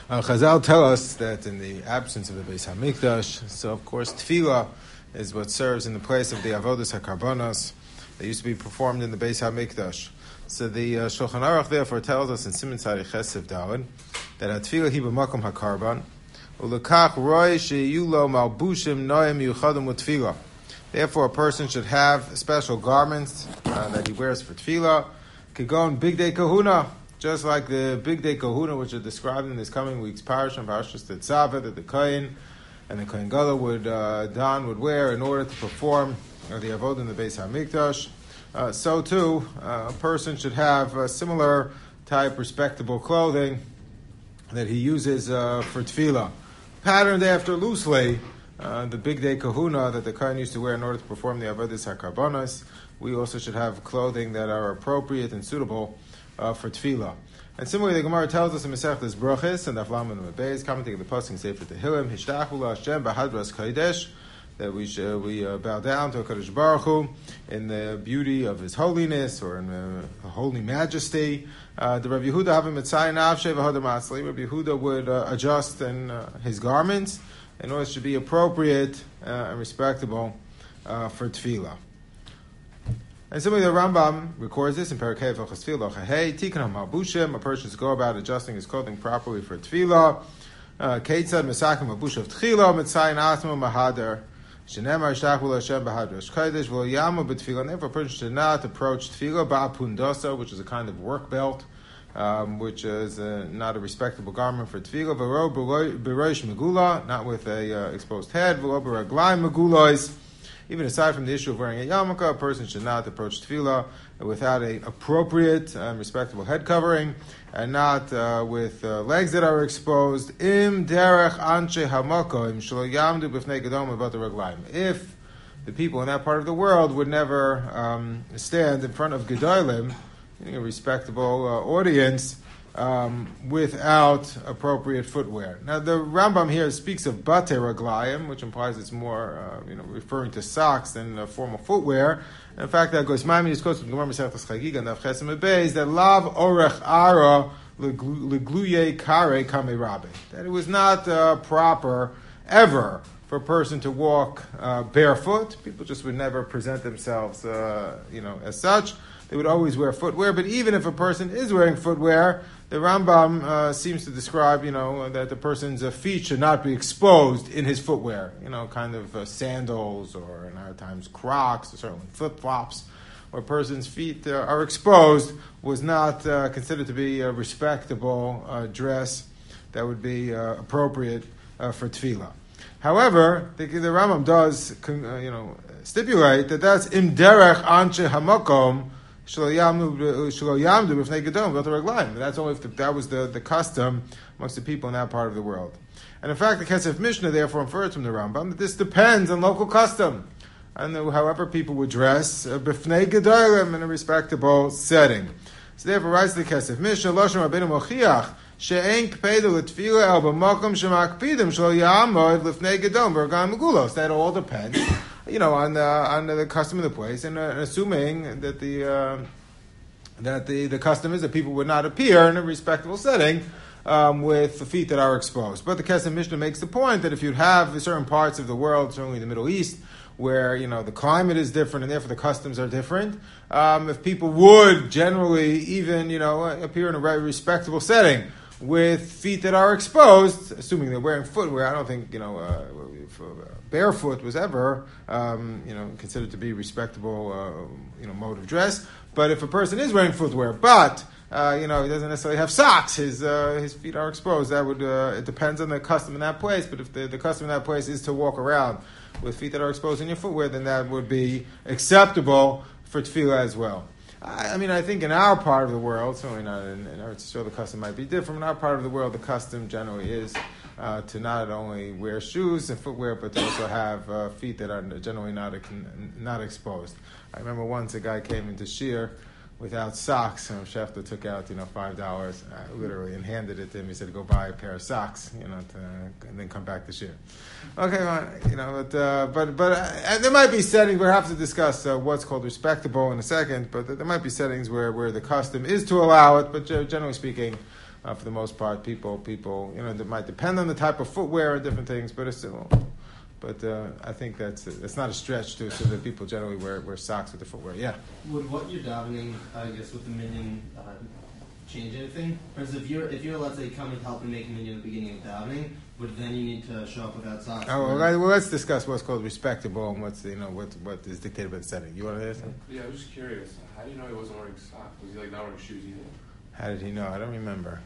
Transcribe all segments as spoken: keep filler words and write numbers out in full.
Uh, Chazal tell us that in the absence of the Beis Hamikdash, so of course tefillah is what serves in the place of the avodas hakarbonos that used to be performed in the Beis Hamikdash. So the uh, Shulchan Aruch therefore tells us in Siman Tzadi Chesed Daled that tefillah hi b'makom hakarban ulekach roy sheyu lo malbushim noyim yuchadim utefillah. Therefore, a person should have special garments uh, that he wears for tefillah. Kigon Big Day Kahuna, just like the Big Day Kahuna, which are described in this coming week's parasha, Parashas Tetzaveh, that the Kohen and the Kohen Gadol would uh, don would wear in order to perform uh, the avodah in the Beis Hamikdash. Uh, so too, uh, a person should have a similar type respectable clothing that he uses uh, for tefillah, patterned after loosely uh, the Big Day Kahuna that the Kohen used to wear in order to perform the avodas hakarbonos. We also should have clothing that are appropriate and suitable uh, for tefillah. And similarly, the Gemara tells us in Masechtas Brachos and Aflam and Beis, commenting on the pasuk in Sefer Tehillim, Hishtachu LaHashem b'hadras kodesh, that we should, we uh, bow down to HaKadosh Baruch Hu in the beauty of His holiness or in uh, holy majesty. Uh, the Rabbi Yehuda having Mitzayin Avshei v'Hadar Matzli, Rabbi Yehuda would uh, adjust in uh, his garments in order to be appropriate uh, and respectable uh, for tefillah. And similarly, the Rambam records this in Perikei V'chas Tefillah Chahei Tikkun HaMalbushim. A person should go about adjusting his clothing properly for tefillah. Keitzad Mesakim Malbush of Tchila Mitzayin Atma Mahadar Shenemar Shtachu LaHashem b'Hadrash Kodesh V'lo Yamu b'Tefillah. Therefore, a person should not approach tefillah ba'apundosa, which is a kind of work belt, um, which is uh, not a respectable garment for tefillah. V'ro b'roish megula, not with a uh, exposed head. V'lo b'raglayim megulois. Even aside from the issue of wearing a yarmulke, a person should not approach tefillah without an appropriate and respectable head covering, and not uh, with uh, legs that are exposed. Im derech anshe hamakom shelo yamdu b'fnei gedom about the raglayim. If the people in that part of the world would never um, stand in front of gedolim, a respectable uh, audience, Um, without appropriate footwear. Now, the Rambam here speaks of bate raglayim, which implies it's more, uh, you know, referring to socks than uh, formal footwear. And in fact, that goes, Mami is close to the Gemara Masechtas Chagiga and Daf Chesem Beis, that lav orech ara legluye kare kame rabbe. That it was not uh, proper ever for a person to walk uh, barefoot. People just would never present themselves, uh, you know, as such. They would always wear footwear. But even if a person is wearing footwear, the Rambam uh, seems to describe, you know, that the person's uh, feet should not be exposed in his footwear. You know, kind of uh, sandals or in our times Crocs or certainly flip-flops, where a person's feet uh, are exposed, was not uh, considered to be a respectable uh, dress that would be uh, appropriate uh, for tefillah. However, the, the Rambam does, uh, you know, stipulate that that's im derech anshe hamakom. That's only if the, that was the, the custom amongst the people in that part of the world. And in fact, the Kesef Mishnah therefore infers from the Rambam that this depends on local custom. And the, however people would dress, b'fnei gedolim, in a respectable setting. So therefore, writes the Kesef Mishnah, Loshem Rabbeinu Mochiach, she'en kpedu l'tefillah el b'makom shemakpidim shelo ya'amod l'fnei gedolim v'ragam megulos. That all depends, you know, on the on the custom of the place, and uh, assuming that the uh, that the, the custom is that people would not appear in a respectable setting um, with the feet that are exposed. But the Kesef Mishnah makes the point that if you have certain parts of the world, certainly the Middle East, where, you know, the climate is different and therefore the customs are different, um, if people would generally even, you know, appear in a very respectable setting with feet that are exposed, assuming they're wearing footwear, I don't think, you know, uh, if, uh, barefoot was ever, um, you know, considered to be respectable, uh, you know, mode of dress. But if a person is wearing footwear, but uh, you know, he doesn't necessarily have socks, his uh, his feet are exposed, that would uh, it depends on the custom in that place. But if the, the custom in that place is to walk around with feet that are exposed in your footwear, then that would be acceptable for tefillah as well. I, I mean, I think in our part of the world, certainly not in, in Eretz Yisrael, the custom might be different. In our part of the world, the custom generally is uh, to not only wear shoes and footwear, but to also have uh, feet that are generally not not exposed. I remember once a guy came into Shir without socks, and Shefta took out, you know, five dollars, uh, literally, and handed it to him. He said, "Go buy a pair of socks, you know, to, and then come back to Shir." Okay, well, you know, but uh, but but uh, there might be settings. We'll have to discuss uh, what's called respectable in a second. But there might be settings where, where the custom is to allow it. But generally speaking, Uh, for the most part, people, people, you know, it might depend on the type of footwear and different things, but it's still. But uh, I think that's it's not a stretch to assume that people generally wear, wear socks with the footwear. Yeah. Would what you're davening, I guess, with the minyan uh, change anything? Because if you're if you're let's say come and help and make a minyan at the beginning of davening, would then you need to show up without socks? Oh, well, right, well, let's discuss what's called respectable and what's you know what what is dictated by the setting. You want to say something? Yeah, I was just curious. How do you know he wasn't wearing socks? Was he like not wearing shoes either? How did he know? I don't remember.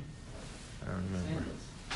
I don't remember.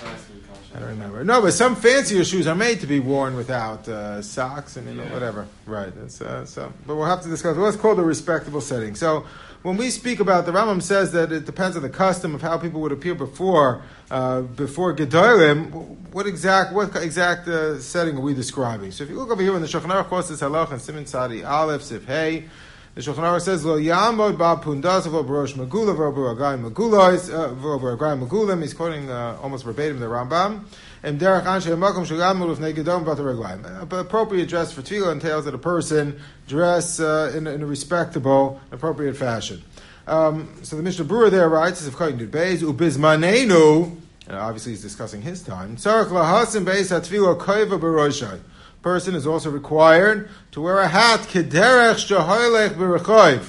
I I don't remember. No, but some fancier shoes are made to be worn without uh, socks and you know yeah. whatever. Right. That's, uh, so, but we'll have to discuss what's called a respectable setting. So when we speak about the Rambam says that it depends on the custom of how people would appear before uh, before Gedolim. What exact what exact uh, setting are we describing? So if you look over here in the Shulchan Aruch Kostas Halach and Siman Tzadi Aleph Sif Hey. The Shulchan Aruch says, "Lo yamod ba pundas vo barosh magula vo baragay magulais vo baragay magulim." He's quoting uh, almost verbatim the Rambam. And derech anshe makom shagamul ufnei gedom bat raglayim. Appropriate dress for tefillah entails that a person dress uh, in, in a respectable, appropriate fashion. Um, so the Mishnah Berurah there writes, "If kain did beis ubizmanenu," and obviously he's discussing his time. Tzarich lahasim beis hatefillah koiva baroshay. Person is also required to wear a hat, kederech shahoylech b'rechoiv,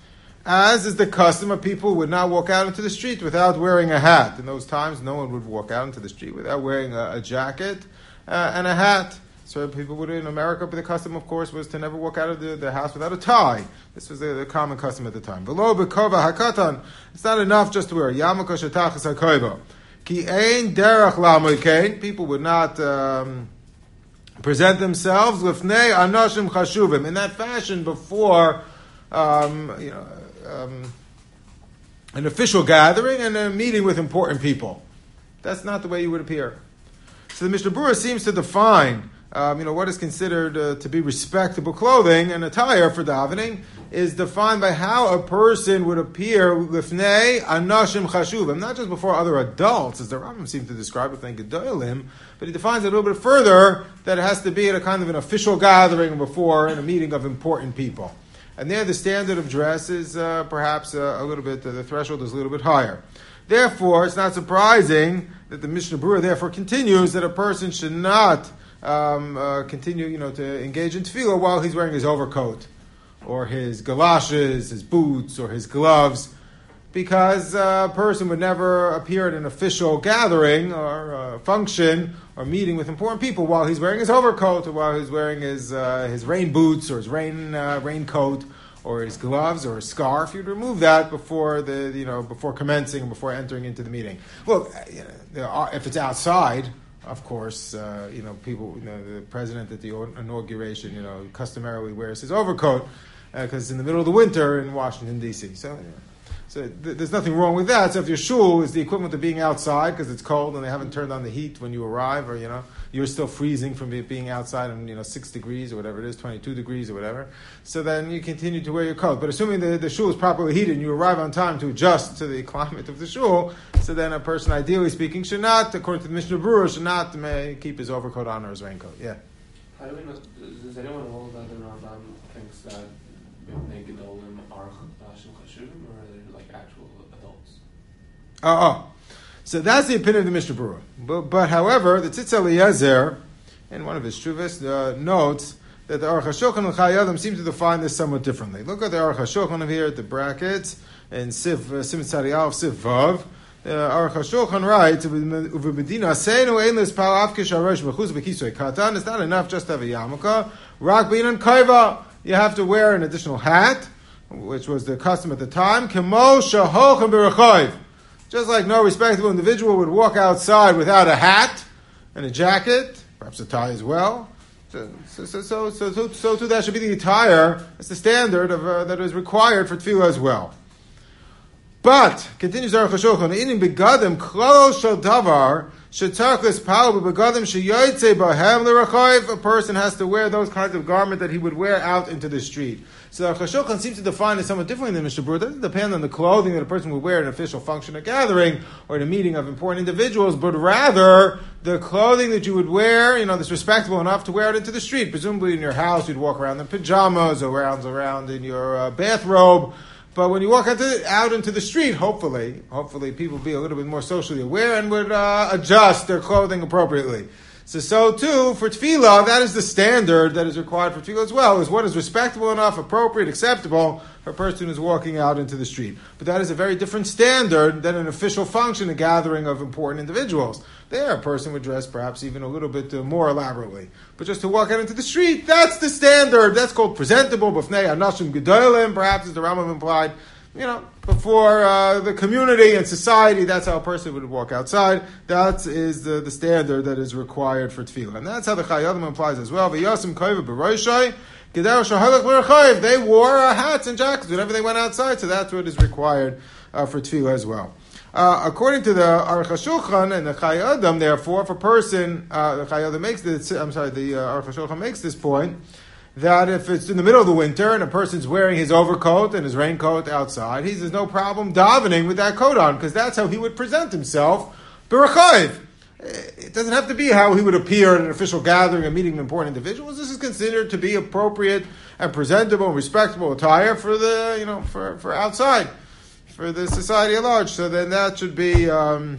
as is the custom of people would not walk out into the street without wearing a hat. In those times, no one would walk out into the street without wearing a, a jacket uh, and a hat. So people would, in America, but the custom, of course, was to never walk out of the, the house without a tie. This was the, the common custom at the time. V'lo b'kova hakatan. It's not enough just to wear a yarmulke shetachas hakoiva. Ki ein derech lamoikein. People would not Um, present themselves lifnei anoshim chashuvim in that fashion before um, you know, um, an official gathering and a meeting with important people. That's not the way you would appear. So the Mishnah Berurah seems to define um, you know, what is considered uh, to be respectable clothing and attire for davening is defined by how a person would appear lifnei anoshim chashuvim, not just before other adults, as the Rambam seems to describe it, gedolim, but he defines it a little bit further that it has to be at a kind of an official gathering before in a meeting of important people. And there the standard of dress is uh, perhaps uh, a little bit, uh, the threshold is a little bit higher. Therefore, it's not surprising that the Mishnah Berurah therefore continues that a person should not um, uh, continue, you know, to engage in tefillah while he's wearing his overcoat, or his galoshes, his boots, or his gloves, because a person would never appear at an official gathering or uh, function or meeting with important people while he's wearing his overcoat or while he's wearing his uh, his rain boots or his rain uh, raincoat or his gloves or his scarf. You'd remove that before the you know before commencing and before entering into the meeting. Well, you know, there are, if it's outside, of course, uh, you know people. You know, the president at the inauguration, you know, customarily wears his overcoat because uh, it's in the middle of the winter in Washington D C. So. You know. So th- there's nothing wrong with that. So if your shul is the equivalent of being outside because it's cold and they haven't turned on the heat when you arrive, or you know you're still freezing from it being outside and you know six degrees or whatever it is, twenty-two degrees or whatever. So then you continue to wear your coat. But assuming the, the shul is properly heated and you arrive on time to adjust to the climate of the shul, so then a person, ideally speaking, should not, according to the Mishnah Berurah, should not may keep his overcoat on or his raincoat. Yeah. How do we know? Does anyone hold that the Rambam thinks that Bnei Gedolim are Chashim Chashuvim, or are they like actual adults? Oh, oh. So that's the opinion of the Mishnah Berurah. But, but however, the Tzitz Eliezer, in one of his Shuvas, uh, notes that the Aruch HaShulchan and Chai Adam seem to define this somewhat differently. Look at the Aruch HaShulchan here at the brackets, in Siv, uh, Siv Tzadi Aleph, Siv Vav. Uh, Aruch HaShulchan writes, "Uv'medina seinu ein l'spal av kisharosh b'chuz b'kisoy katan." It's not enough just to have a yarmulke. Rak b'inan kaiva. You have to wear an additional hat, which was the custom at the time. Kemo shahochem b'rechoiv. Just like no respectable individual would walk outside without a hat and a jacket, perhaps a tie as well. So, so, so, so, so, so, so too that should be the attire. It's the standard of uh, that is required for tefillah as well. But continues Aruch HaShulchan, "Inim begadim klal shel davar shetzarich l'spal begadim sheyotzei bahem l'rechoiv." A person has to wear those kinds of garment that he would wear out into the street. So Aruch HaShulchan seems to define it somewhat differently than Mishnah Berurah. It doesn't depend on the clothing that a person would wear in an official function or gathering or in a meeting of important individuals, but rather the clothing that you would wear, you know, that's respectable enough to wear out into the street. Presumably in your house, you'd walk around in pajamas or around around in your uh, bathrobe. But when you walk out, to, out into the street, hopefully, hopefully people will be a little bit more socially aware and would uh, adjust their clothing appropriately. So, so too, for tefillah, that is the standard that is required for tefillah as well, is what is respectable enough, appropriate, acceptable for a person who's walking out into the street. But that is a very different standard than an official function, a gathering of important individuals. There, a person would dress perhaps even a little bit uh, more elaborately. But just to walk out into the street, that's the standard. That's called presentable, b'fnei anashim gedolim, perhaps as the Rambam implied. You know, before uh, the community and society, that's how a person would walk outside. That is the, the standard that is required for tefillah. And that's how the Chayei Adam implies as well. V'yasim koiva b'roshai, gedar shahalach l'rechayiv. They wore uh, hats and jackets whenever they went outside, so that's what is required uh, for tefillah as well. Uh, according to the Aruch HaShulchan and the Chayei Adam, therefore, if a person, uh, the Chayei Adam makes this, I'm sorry, the uh, Aruch HaShulchan makes this point, that if it's in the middle of the winter and a person's wearing his overcoat and his raincoat outside, he says no problem davening with that coat on, because that's how he would present himself b'rechayiv. It doesn't have to be how he would appear at an official gathering, a meeting of important individuals. This is considered to be appropriate and presentable and respectable attire for the, you know, for, for outside, for the society at large. So then that should be um,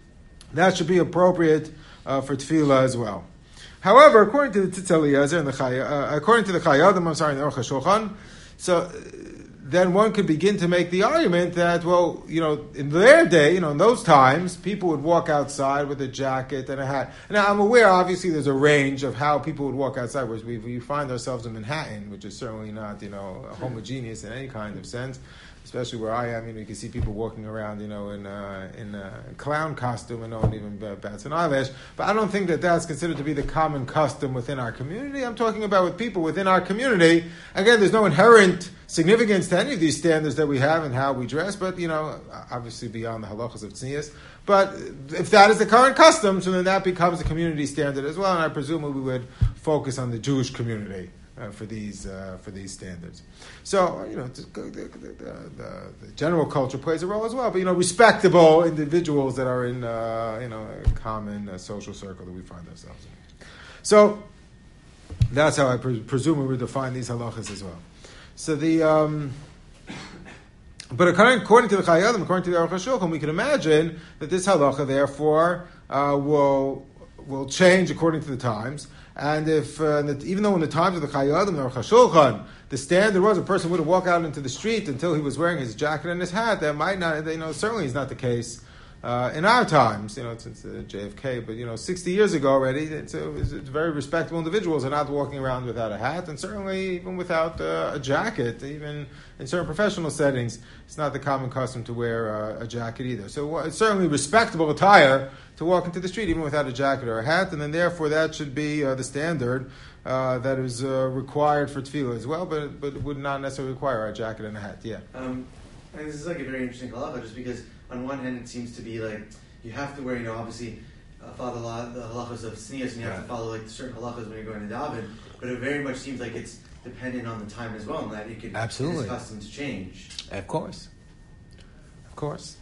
that should be appropriate uh, for tefillah as well. However, according to the Tzitz Eliezer and the Chayei, uh, according to the Chayei Adam, I'm sorry, the Aruch HaShulchan, so uh, then one could begin to make the argument that, well, you know, in their day, you know, in those times, people would walk outside with a jacket and a hat. Now, I'm aware, obviously, there's a range of how people would walk outside, whereas we, we find ourselves in Manhattan, which is certainly not, you know, homogeneous in any kind of sense. Especially where I am, you know, you can see people walking around, you know, in uh, in a clown costume and no one even bats an eyelash. But I don't think that that's considered to be the common custom within our community. I'm talking about with people within our community. Again, there's no inherent significance to any of these standards that we have and how we dress, but, you know, obviously beyond the halachas of tznius. But if that is the current custom, so then that becomes a community standard as well, and I presume we would focus on the Jewish community Uh, for these uh, for these standards. So, you know, the, the, the, the general culture plays a role as well, but, you know, respectable individuals that are in, uh, you know, a common uh, social circle that we find ourselves in. So, that's how I pre- presume we would define these halachas as well. So the, um, but according, according to the Chayei Adam, according to the Aruch HaShulchan, we can imagine that this halacha, therefore, uh, will will change according to the times. And if, uh, even though in the times of the Chayei Adam, the Aruch HaShulchan, the standard was a person wouldn't walk out into the street until he was wearing his jacket and his hat, that might not, you know, certainly is not the case uh, in our times, you know, since uh, J F K, but, you know, sixty years ago already, it's, uh, it's, it's very respectable individuals are not walking around without a hat, and certainly even without uh, a jacket, even in certain professional settings, it's not the common custom to wear uh, a jacket either. So uh, it's certainly respectable attire to walk into the street even without a jacket or a hat, and then therefore that should be uh, the standard uh, that is uh, required for tefillah as well, but but it would not necessarily require a jacket and a hat. Yeah. Um, I think this is like a very interesting halacha, just because on one hand it seems to be like you have to wear, you know, obviously uh, follow the, law, the halachas of tznius, and you have yeah. to follow like certain halachas when you're going to daven. But it very much seems like it's dependent on the time as well, and that you can absolutely these customs change. Of course, of course.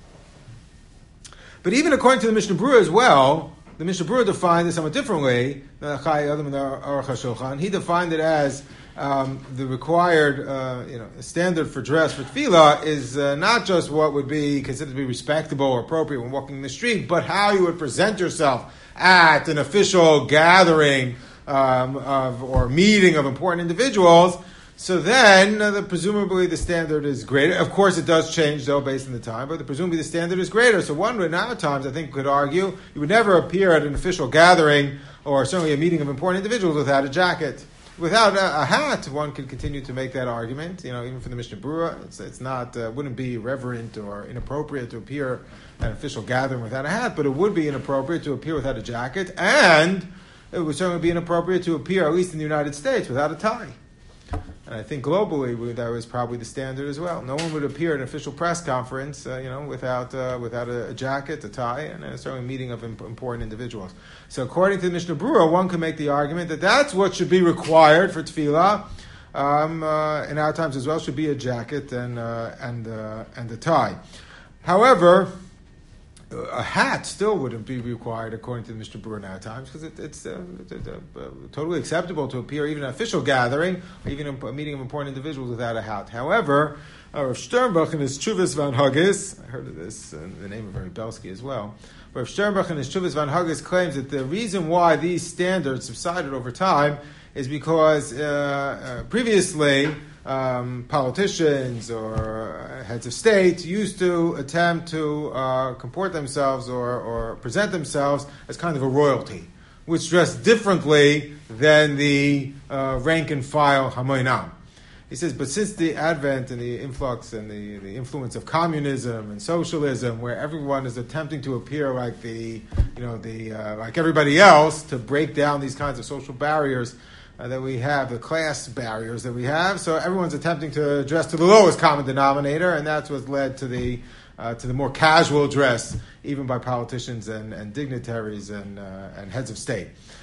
But even according to the Mishnah Berurah as well, the Mishnah Berurah defined it somewhat differently. The Chayei Adam and the Aruch HaShulchan, he defined it as um, the required, uh, you know, standard for dress for tefillah is uh, not just what would be considered to be respectable or appropriate when walking in the street, but how you would present yourself at an official gathering um, of or meeting of important individuals. So then, uh, the, presumably the standard is greater. Of course, it does change, though, based on the time, but the, presumably the standard is greater. So one would, in our times, I think, could argue, you would never appear at an official gathering, or certainly a meeting of important individuals, without a jacket. Without a, a hat, one could continue to make that argument. You know, even for the Mishnah Berurah, it's, it's not, uh, wouldn't be irreverent or inappropriate to appear at an official gathering without a hat, but it would be inappropriate to appear without a jacket, and it would certainly be inappropriate to appear, at least in the United States, without a tie. And I think globally that was probably the standard as well. No one would appear at an official press conference, uh, you know, without uh, without a, a jacket, a tie, and a certainly a meeting of imp- important individuals. So according to the Mishnah Berurah, one can make the argument that that's what should be required for tefillah. Um, uh, in our times as well, should be a jacket and uh, and uh, and a tie. However, a hat still wouldn't be required according to the Mishnah Berurah in our times, because it, it's uh, it, it, uh, totally acceptable to appear even in an official gathering, or even a meeting of important individuals without a hat. However, uh, Rav Sternbach in his Tshuvas Van Haggis, I heard of this in the name of Rabbi Belsky as well, Rav Sternbach in his Tshuvas Van Haggis claims that the reason why these standards subsided over time is because uh, uh, previously Um, politicians or heads of state used to attempt to uh, comport themselves or, or present themselves as kind of a royalty, which dressed differently than the uh, rank and file Hamoinam. He says, but since the advent and the influx and the, the influence of communism and socialism, where everyone is attempting to appear like the, you know, the uh, like everybody else, to break down these kinds of social barriers Uh, that we have, the class barriers that we have. So everyone's attempting to dress to the lowest common denominator, and that's what's led to the uh, to the more casual dress, even by politicians and, and dignitaries and uh, and heads of state.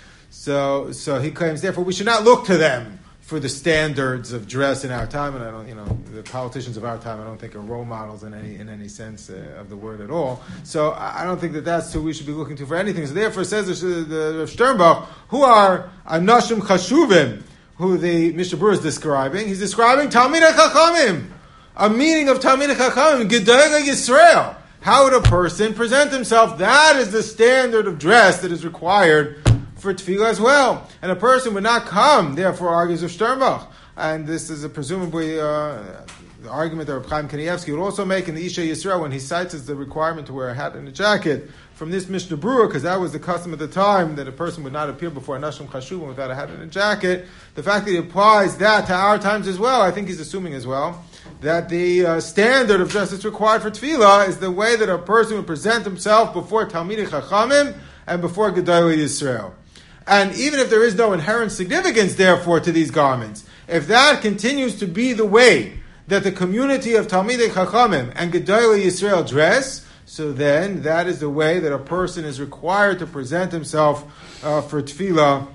So so he claims, therefore, we should not look to them for the standards of dress in our time. And I don't, you know, the politicians of our time, I don't think are role models in any in any sense uh, of the word at all. So I don't think that that's who we should be looking to for anything. So therefore, says the, the Sternbach, who are Anashim Chashuvim, who the Mishnah Berurah is describing. He's describing Talmidei Chachamim, a meeting of Talmidei Chachamim, Gedolei Yisrael. How would a person present himself? That is the standard of dress that is required for tefillah as well. And a person would not come, therefore, argues of Sternbach. And this is a presumably uh, the argument that Reb Chaim Kanievsky would also make in the Isha Yisrael when he cites as the requirement to wear a hat and a jacket from this Mishnah Berurah, because that was the custom at the time, that a person would not appear before Anashim Chashuvim without a hat and a jacket. The fact that he applies that to our times as well, I think he's assuming as well, that the uh, standard of dress that's required for tefillah is the way that a person would present himself before Talmidei Chachamim and before Gedolei Yisrael. And even if there is no inherent significance, therefore, to these garments, if that continues to be the way that the community of Talmidei Chachamim and Gedolei Yisrael dress, so then that is the way that a person is required to present himself uh, for tefillah,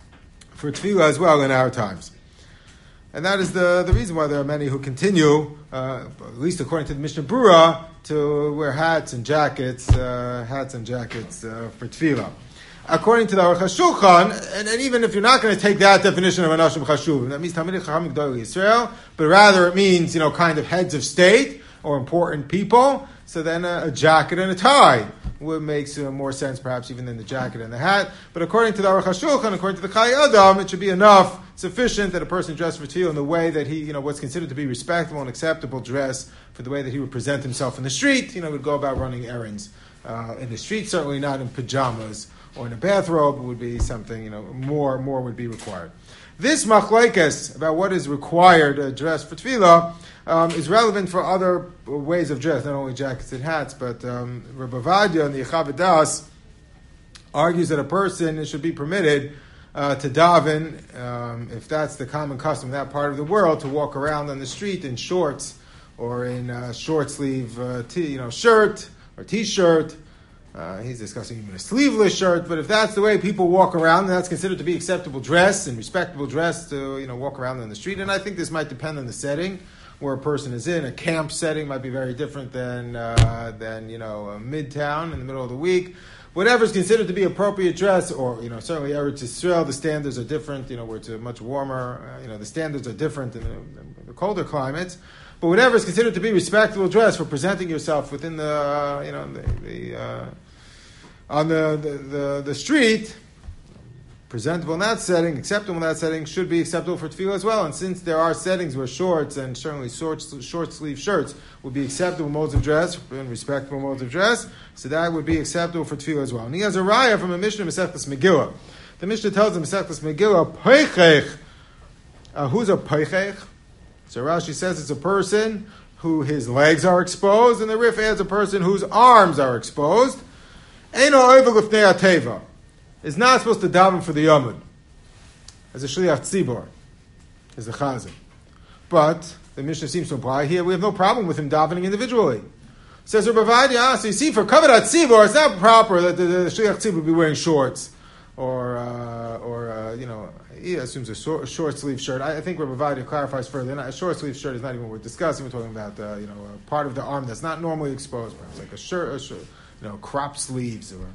for tefillah as well in our times. And that is the, the reason why there are many who continue, uh, at least according to the Mishnah Berurah, to wear hats and jackets, uh, hats and jackets uh, for tefillah. According to the Aruch HaShulchan, and, and even if you're not going to take that definition of Anashim Chashuvim, that means Talmidei Chachamim Gedolei Yisrael, but rather it means, you know, kind of heads of state or important people, so then a, a jacket and a tie would makes uh, more sense perhaps even than the jacket and the hat. But according to the Aruch HaShulchan, according to the Chai Adam, it should be enough, sufficient that a person dressed for tefillah in the way that he, you know, what's considered to be respectable and acceptable dress for the way that he would present himself in the street, you know, would go about running errands uh, in the street, certainly not in pajamas or in a bathrobe. Would be something, you know, more more would be required. This machlekes about what is required uh, dress for tefillah um, is relevant for other ways of dress, not only jackets and hats, but um, Rabbi Ovadia in the Yechav Das argues that a person should be permitted uh, to daven, um, if that's the common custom in that part of the world, to walk around on the street in shorts or in a short sleeve uh, t- you know, shirt or t-shirt. Uh, he's discussing even a sleeveless shirt, but if that's the way people walk around, then that's considered to be acceptable dress and respectable dress to, you know, walk around in the street. And I think this might depend on the setting where a person is in. A camp setting might be very different than uh, than you know a midtown in the middle of the week. Whatever is considered to be appropriate dress, or you know certainly Eretz Yisrael, the standards are different. You know where it's a much warmer. Uh, you know the standards are different in the, in the colder climates. But whatever is considered to be respectable dress for presenting yourself within the uh, you know the, the uh, on the, the, the, the street, presentable in that setting, acceptable in that setting, should be acceptable for tefillah as well. And since there are settings where shorts and certainly short, short sleeve shirts would be acceptable modes of dress and respectable modes of dress, so that would be acceptable for tefillah as well. And he has a raya from a Mishnah Masechtas Megillah. The Mishnah tells him Masechtas Megillah, Peichech. Uh, who's a Peichech? So Rashi says it's a person who his legs are exposed, and the Rif adds a person whose arms are exposed. Eino oivel lifnei ateva is not supposed to daven for the Yomud as a shliach tzibor, as a chazan. But the Mishnah seems to imply here we have no problem with him davening individually. Says Rabbi Ovadia, so you see, for kavod tzibor, it's not proper that the, the shliach tzibor would be wearing shorts or uh, or uh, you know he assumes a short, short sleeve shirt. I, I think Rabbi Ovadia clarifies further. A short sleeve shirt is not even worth discussing. We're talking about uh, you know a part of the arm that's not normally exposed, perhaps like a shirt. A shirt you know, crop sleeves or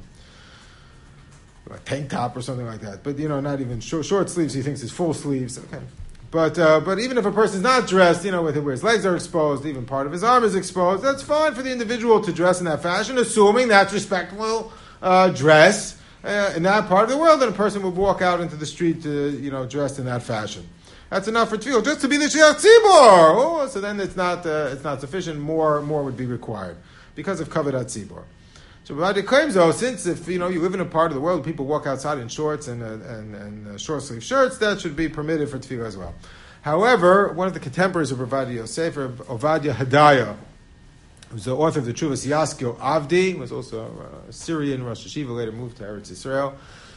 a tank top or something like that. But, you know, not even short, short sleeves, he thinks is full sleeves. Okay. But uh, but even if a person's not dressed, you know, with where his legs are exposed, even part of his arm is exposed, that's fine for the individual to dress in that fashion, assuming that's respectable uh, dress uh, in that part of the world, then a person would walk out into the street, uh, you know, dressed in that fashion. That's enough for tefillah, just to be the shliach tzibor. Oh, so then it's not uh, it's not sufficient. More more would be required because of kavod tzibor. So Bavadya claims, though, since if you know you live in a part of the world, people walk outside in shorts and uh, and, and uh, short sleeve shirts, that should be permitted for tefillah as well. However, one of the contemporaries of Bavadya Yosef, Ovadia Hadaya, who's the author of the Chuvas Yaskil Avdi, was also a Syrian Rosh Hashiva, later moved to Eretz Yisrael.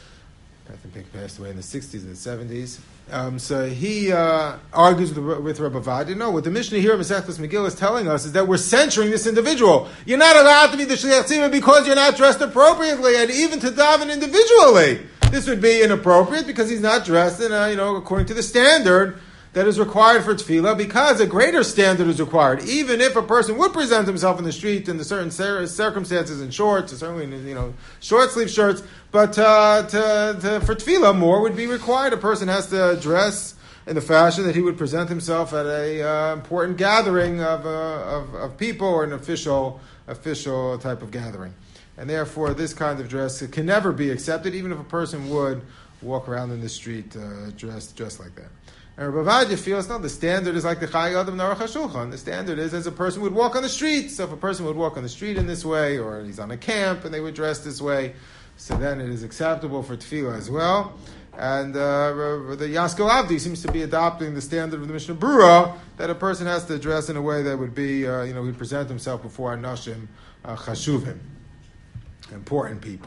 I think he passed away in the sixties and the seventies. Um, so he uh, argues with, with Rabbi Vadi. No, what the Mishnah here in Masechtas Megillah is telling us is that we're censuring this individual. You're not allowed to be the Shliach Tzibor because you're not dressed appropriately, and even to daven individually, this would be inappropriate because he's not dressed in, a, you know, according to the standard that is required for tefillah, because a greater standard is required. Even if a person would present himself in the street in the certain circumstances in shorts, or certainly in, you know, short sleeve shirts, but uh, to, to, for tefillah, more would be required. A person has to dress in the fashion that he would present himself at a uh, important gathering of, uh, of of people, or an official official type of gathering, and therefore this kind of dress can never be accepted, even if a person would walk around in the street uh, dressed dressed like that. And Rabbi Vadi feels, no, the standard is like the Chai Adam Naruch HaShulchan. The standard is as a person would walk on the street. So if a person would walk on the street in this way, or he's on a camp and they would dress this way, so then it is acceptable for tefillah as well. And uh, the Yaskil Avdi seems to be adopting the standard of the Mishnah Berurah that a person has to dress in a way that would be, uh, you know, he'd present himself before Anashim uh, Chashuvim, important people.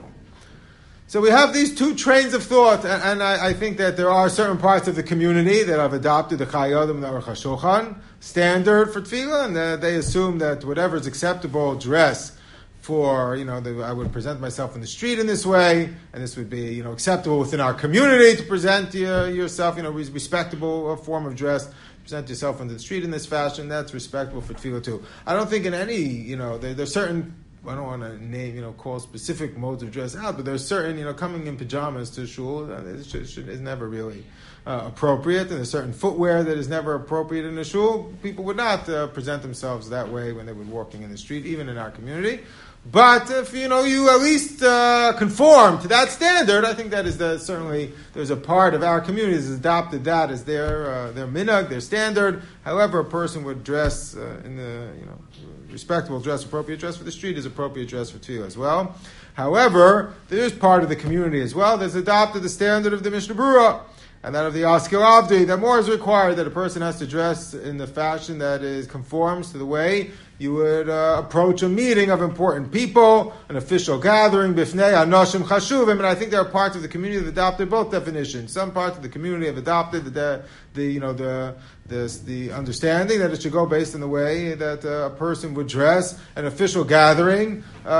So we have these two trains of thought, and, and I, I think that there are certain parts of the community that have adopted the Chai Adam Naruch HaShulchan standard for tefillah, and uh, they assume that whatever is acceptable dress for, you know, the, I would present myself in the street in this way, and this would be, you know, acceptable within our community to present uh, yourself, you know, respectable uh, form of dress. Present yourself into the street in this fashion, that's respectable for tefillah too. I don't think in any, you know, there, there's certain, I don't want to name, you know, call specific modes of dress out, but there's certain, you know, coming in pajamas to shul is, is never really uh, appropriate, and there's certain footwear that is never appropriate in a shul. People would not uh, present themselves that way when they were walking in the street, even in our community. But if, you know, you at least uh, conform to that standard, I think that is the, certainly, there's a part of our community that has adopted that as their uh, their minhag, their standard. However, a person would dress uh, in the, you know, respectable dress, appropriate dress for the street is appropriate dress for tefillah as well. However, there is part of the community as well that's adopted the standard of the Mishnah Berurah, and that of the Yaskil Avdi, that more is required, that a person has to dress in the fashion that is conforms to the way you would uh, approach a meeting of important people, an official gathering, bifnei anoshim chashuvim, and I think there are parts of the community that have adopted both definitions. Some parts of the community have adopted the, the you know, the the the understanding that it should go based on the way that uh, a person would dress an official gathering,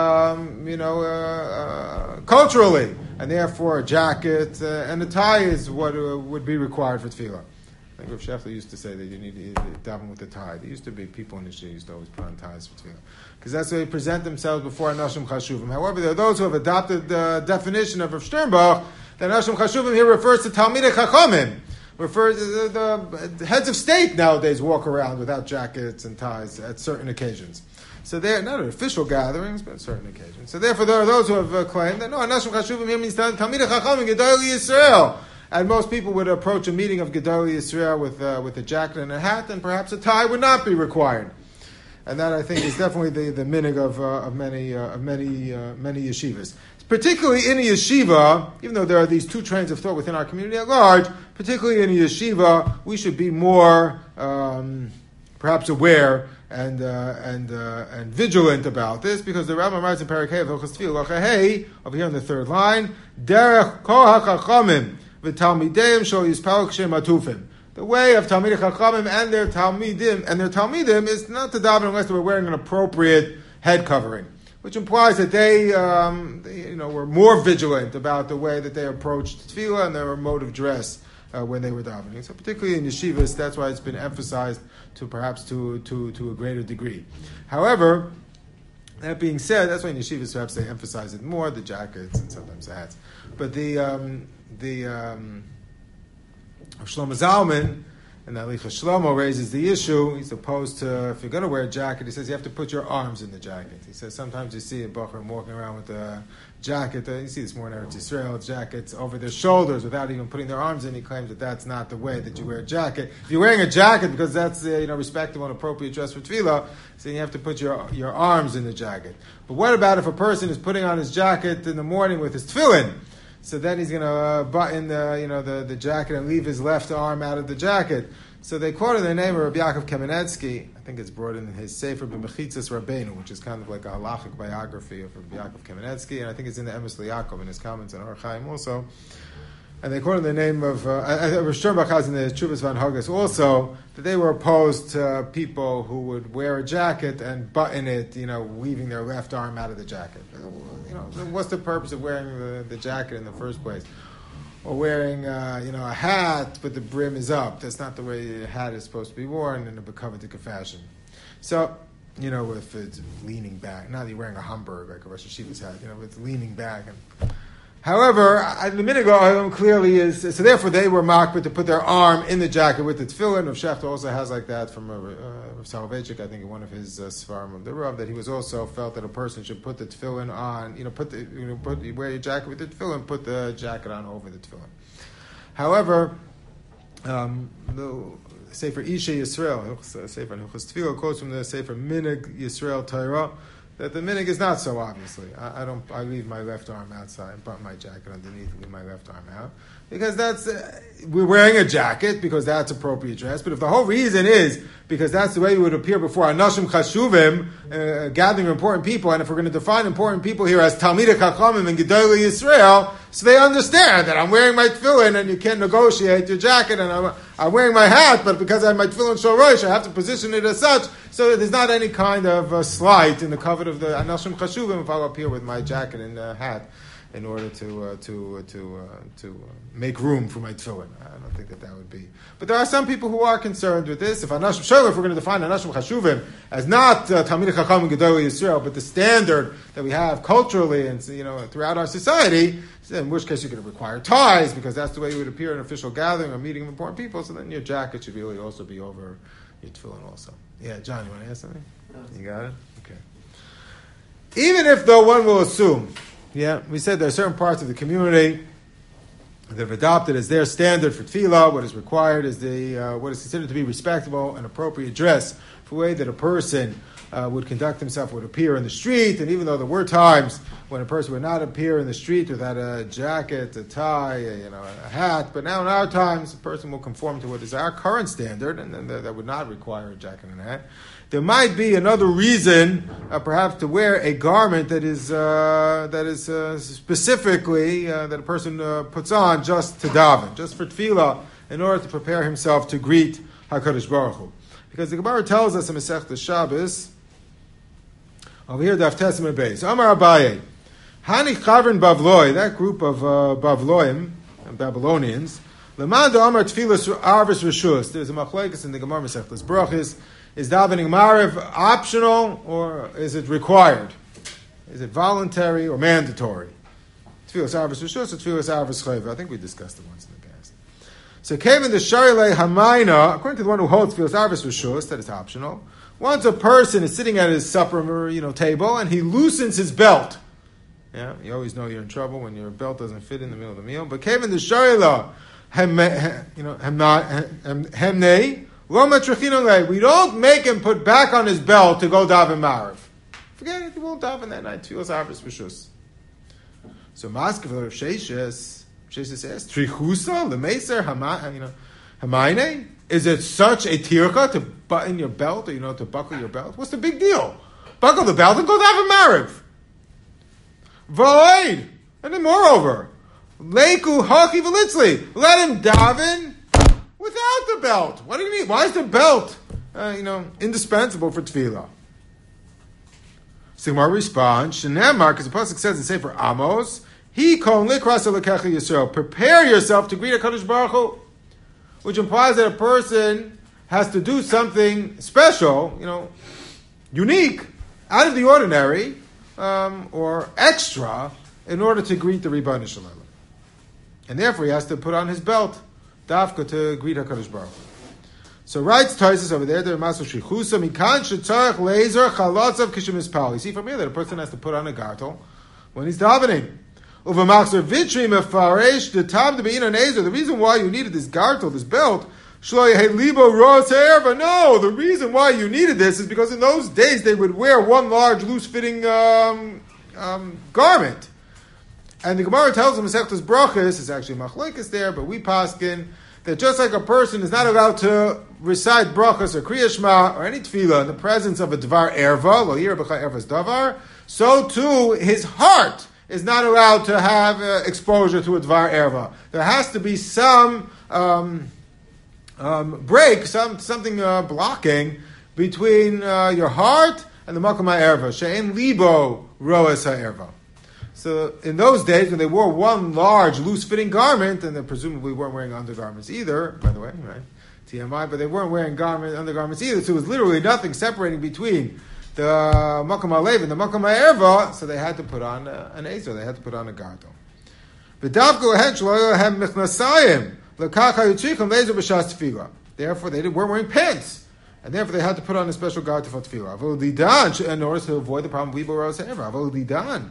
um, you know, uh, uh, culturally, and therefore a jacket uh, and a tie is what uh, would be required for tefillah. I think Rav Shefler used to say that you need to daven with a tie. There used to be people in the shul used to always put on ties for tefillah, because that's how they present themselves before Anashim Chashuvim. However, there are those who have adopted the definition of Rav Sternbach that Anashim Chashuvim here refers to Talmidei Chachamim. Refers to the, the heads of state nowadays walk around without jackets and ties at certain occasions. So they're not at official gatherings, but at certain occasions. So therefore, there are those who have uh, claimed that no, Anashim Chashuvim here means Talmidei Chachamim Gedolei Yisrael. And most people would approach a meeting of Gedolei Yisrael with uh, with a jacket and a hat, and perhaps a tie would not be required. And that, I think, is definitely the, the minhag of uh, of many uh, of many uh, many yeshivas. Particularly in a yeshiva, even though there are these two trains of thought within our community at large, particularly in a yeshiva, we should be more um, perhaps aware and uh, and uh, and vigilant about this, because the Rambam writes in Perek Hey of Hilchos Tefillah, Hey, over here on the third line, Derech Kol HaChachamim v'Talmideim Shol Yispaluk Shem Atufim. The way of Talmidei Chachamim and their Talmidim and their Talmidim is not to daven unless they were wearing an appropriate head covering, which implies that they, um, they, you know, were more vigilant about the way that they approached tefillah and their mode of dress uh, when they were davening. So, particularly in yeshivas, that's why it's been emphasized to perhaps to to to a greater degree. However, That being said, that's why in yeshivas perhaps they emphasize it more, the jackets and sometimes the hats. But the um, the um, Shlomo Zalman and Alicha Shlomo raises the issue. He's opposed to, if you're going to wear a jacket, he says you have to put your arms in the jacket. He says sometimes you see a Bachar walking around with a jacket, uh, you see this more in Eretz Yisrael, jackets over their shoulders without even putting their arms in. He claims that that's not the way that you wear a jacket. If you're wearing a jacket because that's uh, you know respectable and appropriate dress for tefillah, so you have to put your your arms in the jacket. But what about if a person is putting on his jacket in the morning with his tefillin? So then he's going to uh, button the you know the, the jacket and leave his left arm out of the jacket. So they quoted the name of Rabbi Yaakov Kamenetsky. I think it's brought in his Sefer B'Mechitzas Rabbeinu, which is kind of like a halachic biography of Rabbi Yaakov Kamenetsky, and I think it's in the Emes L'Yaakov in his comments on Or Chaim also. And they quoted the name of uh, Rosh Sternbach has in the Chuvas Van Hagas also that they were opposed to uh, people who would wear a jacket and button it, you know, leaving their left arm out of the jacket. You know, what's the purpose of wearing the, the jacket in the first place? Or wearing, uh, you know, a hat, but the brim is up. That's not the way a hat is supposed to be worn in a B'Kavadik fashion. So, you know, if it's leaning back, not that you're wearing a Hamburg like a Rosh Hashiva's hat, you know, it's leaning back. And, however, I, the minute ago clearly is, so therefore they were mocked, but to put their arm in the jacket with the tefillin. Rav Shechter also has like that from uh, Rav Soloveitchik, I think in one of his uh, Svarim of the Rav, that he was also felt that a person should put the tefillin on, you know, put the, you know, put, you wear your jacket with the tefillin, put the jacket on over the tefillin. However, um, the Sefer Isha Yisrael, Sefer Hilchos Tefillah, quotes from the Sefer Minig Yisrael Torah, that the minig is not so obviously. I, I don't. I leave my left arm outside, button my jacket underneath, and leave my left arm out because that's uh, we're wearing a jacket because that's appropriate dress. But if the whole reason is because that's the way we would appear before Anashim Chashuvim, uh, gathering important people, and if we're going to define important people here as Talmidei Chachamim and Gedolei Yisrael, so they understand that I'm wearing my tefillin and you can't negotiate your jacket, and I'm, I'm wearing my hat, but because I have my tefillin shel rosh, I have to position it as such, so that there's not any kind of uh, slight in the covet of the Anashim Chashuvim if I'll appear with my jacket and uh, hat in order to uh, to uh, to uh, to uh, make room for my tefillin. I don't think that that would be. But there are some people who are concerned with this. If Anashim, sure, if we're going to define Anashim Chashuvim as not uh, Talmidei Chachamim Gedolei Yisrael, but the standard that we have culturally and you know throughout our society, in which case you're going to require ties because that's the way you would appear in an official gathering or meeting of important people. So then your jacket should really also be over your tefillin also. Yeah, John, you want to ask something? No. You got it? Okay. Even if, though, one will assume, yeah, we said there are certain parts of the community that have adopted as their standard for tefillah, what is required is the uh, what is considered to be respectable and appropriate dress for the way that a person uh, would conduct himself, would appear in the street, and even though there were times when a person would not appear in the street without a jacket, a tie, a, you know, a hat, but now in our times, a person will conform to what is our current standard, and then that would not require a jacket and a hat. There might be another reason, uh, perhaps, to wear a garment that is uh, that is uh, specifically uh, that a person uh, puts on just to daven, just for tefillah, in order to prepare himself to greet HaKadosh Baruch Hu. Because the Gemara tells us in Masechtas Shabbos, over here, Daf Tesem Beis, Amar Abaye, Hani Chavrin Bavloi, that group of uh, Bavloim, Babylonians, Lemanda Amar Tfilas Arvis Rishus. There's a machlokes in the Gemara Masechtas Brachos. Is davening Mariv optional or is it required? Is it voluntary or mandatory? Tfilas Arvis Rishus or Tfilas Arvis Chayva? I think we discussed it once in the past. So came in the Sharilei Hamaina, according to the one who holds Tfilas Arvis Rishus, that it's optional. Once a person is sitting at his supper, you know, table and he loosens his belt. Yeah, you always know you're in trouble when your belt doesn't fit in the middle of the meal. But came in the Sharilei, you know, Hemnei. We don't make him put back on his belt to go daven Mariv. Forget it, he won't daven that night. Tfilas Arvis Rishus. So Maskav Rav Sheshes, Sheshes says, Trichusa, Lemeser, you know, Hamaine? Is it such a tirka to button your belt or, you know, to buckle your belt? What's the big deal? Buckle the belt and go daven Mariv. Void. And then moreover, Leiku Haki Velitzli. Let him daven without the belt. What do you mean? Why is the belt, uh, you know, indispensable for tefillah? Sigmar responds, Shenamar, because the pasuk says in Sefer Amos, He kon likras elekecha Yisrael. Prepare yourself to greet HaKadosh Baruch Hu, which implies that a person has to do something special, you know, unique, out of the ordinary, um, or extra, in order to greet the Ribono Shel Olam. And therefore he has to put on his belt, dafka, to greet HaKadosh Baruch Hu. So writes Taisus over there, there Maso Shrichusa, Mikan Shetzarech Lezer Chalotzav Kishim Ispal. You see from here that a person has to put on a gartel when he's davening. Uvamachzer Vitri Mefaresh, the time to be in an Ezer. The reason why you needed this gartel, this belt, Shloy Libo Ros Erva. No, the reason why you needed this is because in those days they would wear one large, loose-fitting um, um, garment. And the Gemara tells them, Masechtas Brachos, it's actually Machlekes there, but we paskin, that just like a person is not allowed to recite brachos or kriya shema or any tefillah in the presence of a dvar erva, lo yireh b'cha ervas davar, so too his heart is not allowed to have uh, exposure to a dvar erva. There has to be some um, um, break, some something uh, blocking between uh, your heart and the makom ha'erva. She'en libo roas ha'erva. So in those days, when they wore one large, loose-fitting garment, and they presumably weren't wearing undergarments either, by the way, right? T M I, but they weren't wearing garment, undergarments either, so it was literally nothing separating between the Makom HaLev and the Makom HaErva, so they had to put on uh, an Ezer, they had to put on a gartel. Therefore, they weren't wearing pants, and therefore they had to put on a special gartel for tefillah. In order to avoid the problem of Libo Ros HaErva.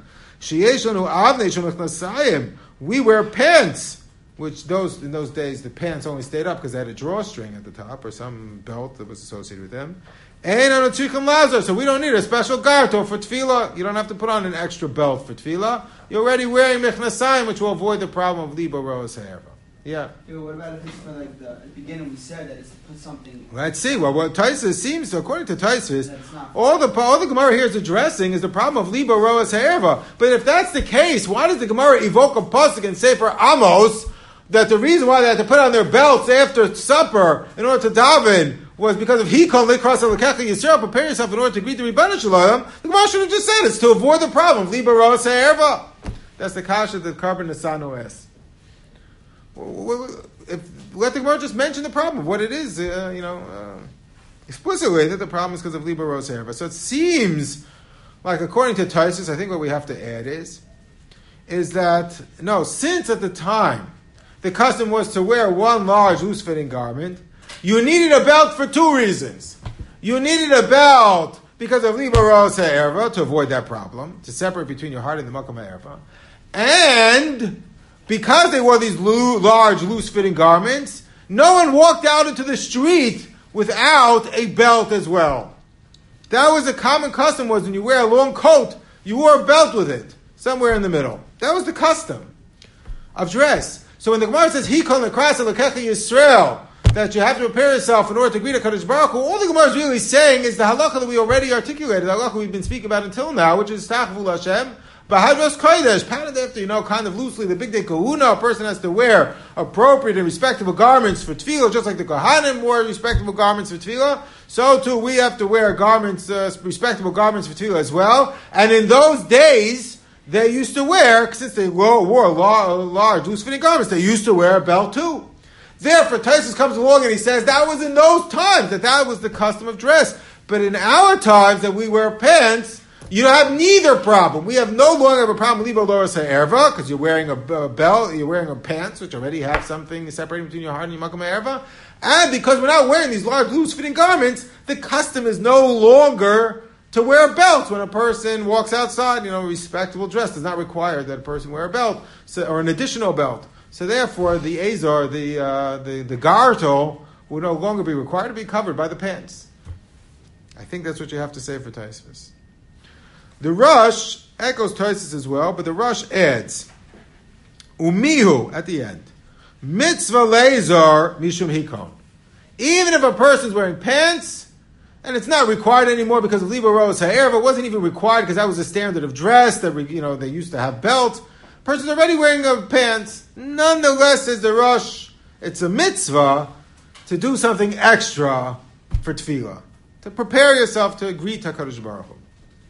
We wear pants, which those in those days the pants only stayed up because they had a drawstring at the top or some belt that was associated with them. So we don't need a special gartel for tefillah. You don't have to put on an extra belt for tefillah. You're already wearing mechnasayim, which will avoid the problem of libo roas ha'erva. Yeah. Yeah, what about if it's for like the, at the beginning we said that it's to put something. Let's see. Well, what Taisus seems to, according to Taisus, all the all the Gemara here is addressing is the problem of libo roas ha'erva. But if that's the case, why does the Gemara evoke a pasuk and say for Amos that the reason why they had to put on their belts after supper in order to daven was because of Hikon Likras Alekecha Yisrael, prepare yourself in order to greet the Ribono Shel Olam? The Gemara should have just said it's to avoid the problem of libo roas ha'erva. That's the kasha that Karban Nasano asks. If, let the Gemara just mention the problem of what it is, uh, you know, uh, explicitly that the problem is because of libo roas ha'erva. So it seems like, according to Taisus, I think what we have to add is, is that, no, since at the time the custom was to wear one large loose-fitting garment, you needed a belt for two reasons. You needed a belt because of libo roas ha'erva, to avoid that problem, to separate between your heart and the makom ha'erva, and because they wore these loo- large, loose-fitting garments, no one walked out into the street without a belt as well. That was a common custom, was when you wear a long coat, you wore a belt with it, somewhere in the middle. That was the custom of dress. So when the Gemara says, Hikon Likras Alekecha Yisrael, that you have to prepare yourself in order to greet HaKadosh Baruch Hu, all the Gemara is really saying is the halacha that we already articulated, the halacha we've been speaking about until now, which is Tachvul Hashem, Bahadros Kodesh, patterned after, you know, kind of loosely, the big day kahuna, a person has to wear appropriate and respectable garments for tefillah, just like the Kohanim wore respectable garments for tefillah, so too we have to wear garments, uh, respectable garments for tefillah as well. And in those days, they used to wear, since they wore, wore large, loose-fitting garments, they used to wear a belt too. Therefore, Taisus comes along and he says that was in those times, that that was the custom of dress. But in our times, that we wear pants, you have neither problem. We have no longer have a problem with libo roas ha'erva, because you're wearing a, a belt, you're wearing a pants, which already have something separating between your heart and your makom ha'erva. And because we're not wearing these large, loose-fitting garments, the custom is no longer to wear a belt when a person walks outside. You know, respectable dress does not require that a person wear a belt, so, or an additional belt. So therefore, the azar, the uh, the the gartel, would no longer be required to be covered by the pants. I think that's what you have to say for Taisus. The Rush echoes Taisus as well, but the Rush adds, Umihu, at the end, mitzvah lazar mishum hikon. Even if a person's wearing pants, and it's not required anymore because of libo roas ha'erva, it wasn't even required because that was a standard of dress, that, you know, they used to have belts. Person's already wearing a pants. Nonetheless, says the Rush, it's a mitzvah to do something extra for tefillah, to prepare yourself to greet HaKadosh Baruch Hu.